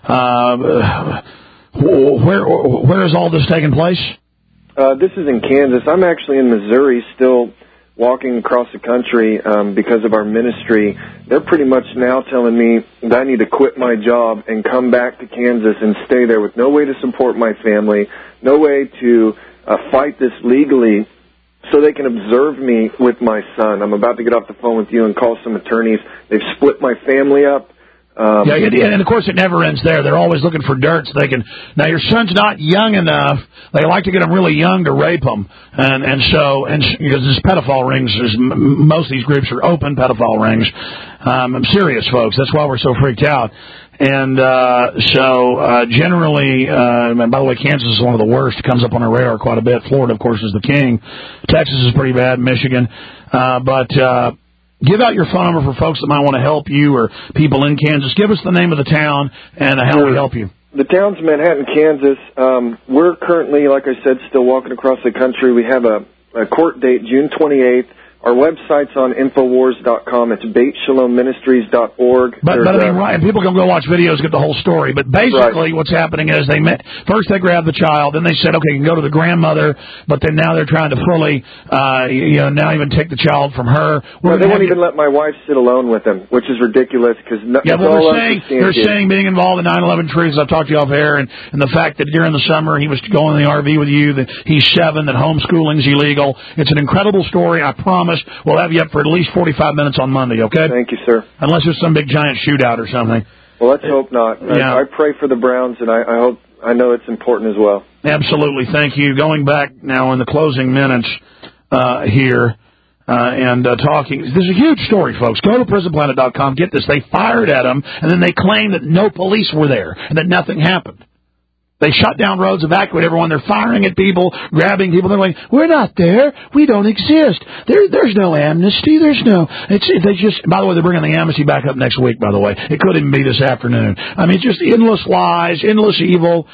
Where is all this taking place? This is in Kansas. I'm actually in Missouri still walking across the country because of our ministry. They're pretty much now telling me that I need to quit my job and come back to Kansas and stay there with no way to support my family, no way to fight this legally so they can observe me with my son. I'm about to get off the phone with you and call some attorneys. They've split my family up. And of course it never ends there. They're always looking for dirt so they can. Now your son's not young enough. They like to get him really young to rape him, and so because this pedophile rings, most of these groups are open pedophile rings. I'm serious, folks. That's why we're so freaked out. And generally, and by the way, Kansas is one of the worst. It comes up on our radar quite a bit. Florida, of course, is the king. Texas is pretty bad. Michigan, give out your phone number for folks that might want to help you or people in Kansas. Give us the name of the town and how we help you. The town's Manhattan, Kansas. We're currently, like I said, still walking across the country. We have a court date, June 28th. Our website's on Infowars.com. It's BaitShalomMinistries.org. But I mean, right, people can go watch videos, get the whole story. But basically what's happening is first they grabbed the child, then they said, okay, you can go to the grandmother, but then now they're trying to fully, now even take the child from her. Well, they won't even let my wife sit alone with him, which is ridiculous because they're saying being involved in 9/11 truths. I've talked to you off air, and the fact that during the summer he was going in the RV with you, that he's 7, that homeschooling's illegal. It's an incredible story, I promise. We'll have you up for at least 45 minutes on Monday, okay? Thank you, sir. Unless there's some big giant shootout or something. Well, let's hope not. Yeah. I pray for the Browns, and I know it's important as well. Absolutely. Thank you. Going back now in the closing minutes here and talking. This is a huge story, folks. Go to PrisonPlanet.com. Get this. They fired at him, and then they claimed that no police were there and that nothing happened. They shut down roads, evacuate everyone. They're firing at people, grabbing people. They're like, we're not there. We don't exist. There's no amnesty. There's no. They just. By the way, they're bringing the amnesty back up next week. By the way, it could even be this afternoon. I mean, just endless lies, endless evil.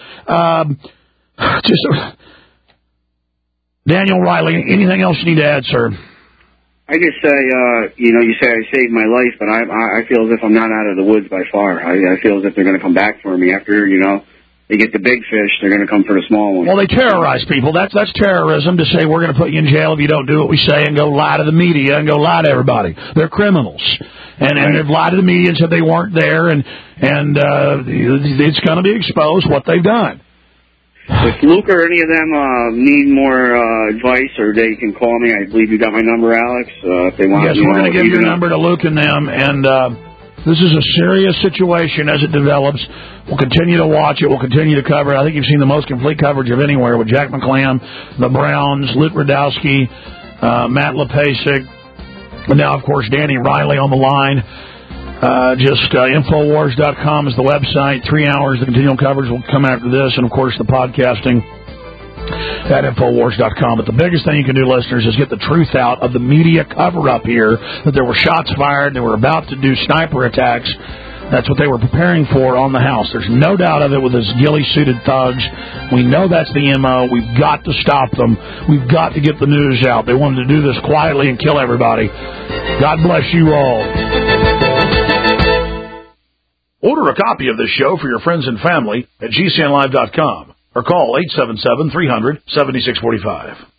Daniel Riley. Anything else you need to add, sir? I just say, you say I saved my life, but I feel as if I'm not out of the woods by far. I feel as if they're going to come back for me after, they get the big fish, they're going to come for the small one. Well, they terrorize people. That's terrorism to say we're going to put you in jail if you don't do what we say and go lie to the media and go lie to everybody. They're criminals. And they've lied to the media and said they weren't there, and it's going to be exposed what they've done. If Luke or any of them need more advice, or they can call me. I believe you got my number, Alex. If they want, yes, we're going to give your number to Luke and them, and this is a serious situation as it develops. We'll continue to watch it. We'll continue to cover it. I think you've seen the most complete coverage of anywhere with Jack McClam, the Browns, Lit Radowski, Matt Lepasic, and now, of course, Danny Riley on the line. Infowars.com is the website. 3 hours of continual coverage will come after this, and, of course, the podcasting at Infowars.com. But the biggest thing you can do, listeners, is get the truth out of the media cover-up here, that there were shots fired, they were about to do sniper attacks. That's what they were preparing for on the house. There's no doubt of it with those ghillie-suited thugs. We know that's the MO. We've got to stop them. We've got to get the news out. They wanted to do this quietly and kill everybody. God bless you all. Order a copy of this show for your friends and family at GCNlive.com or call 877-300-7645.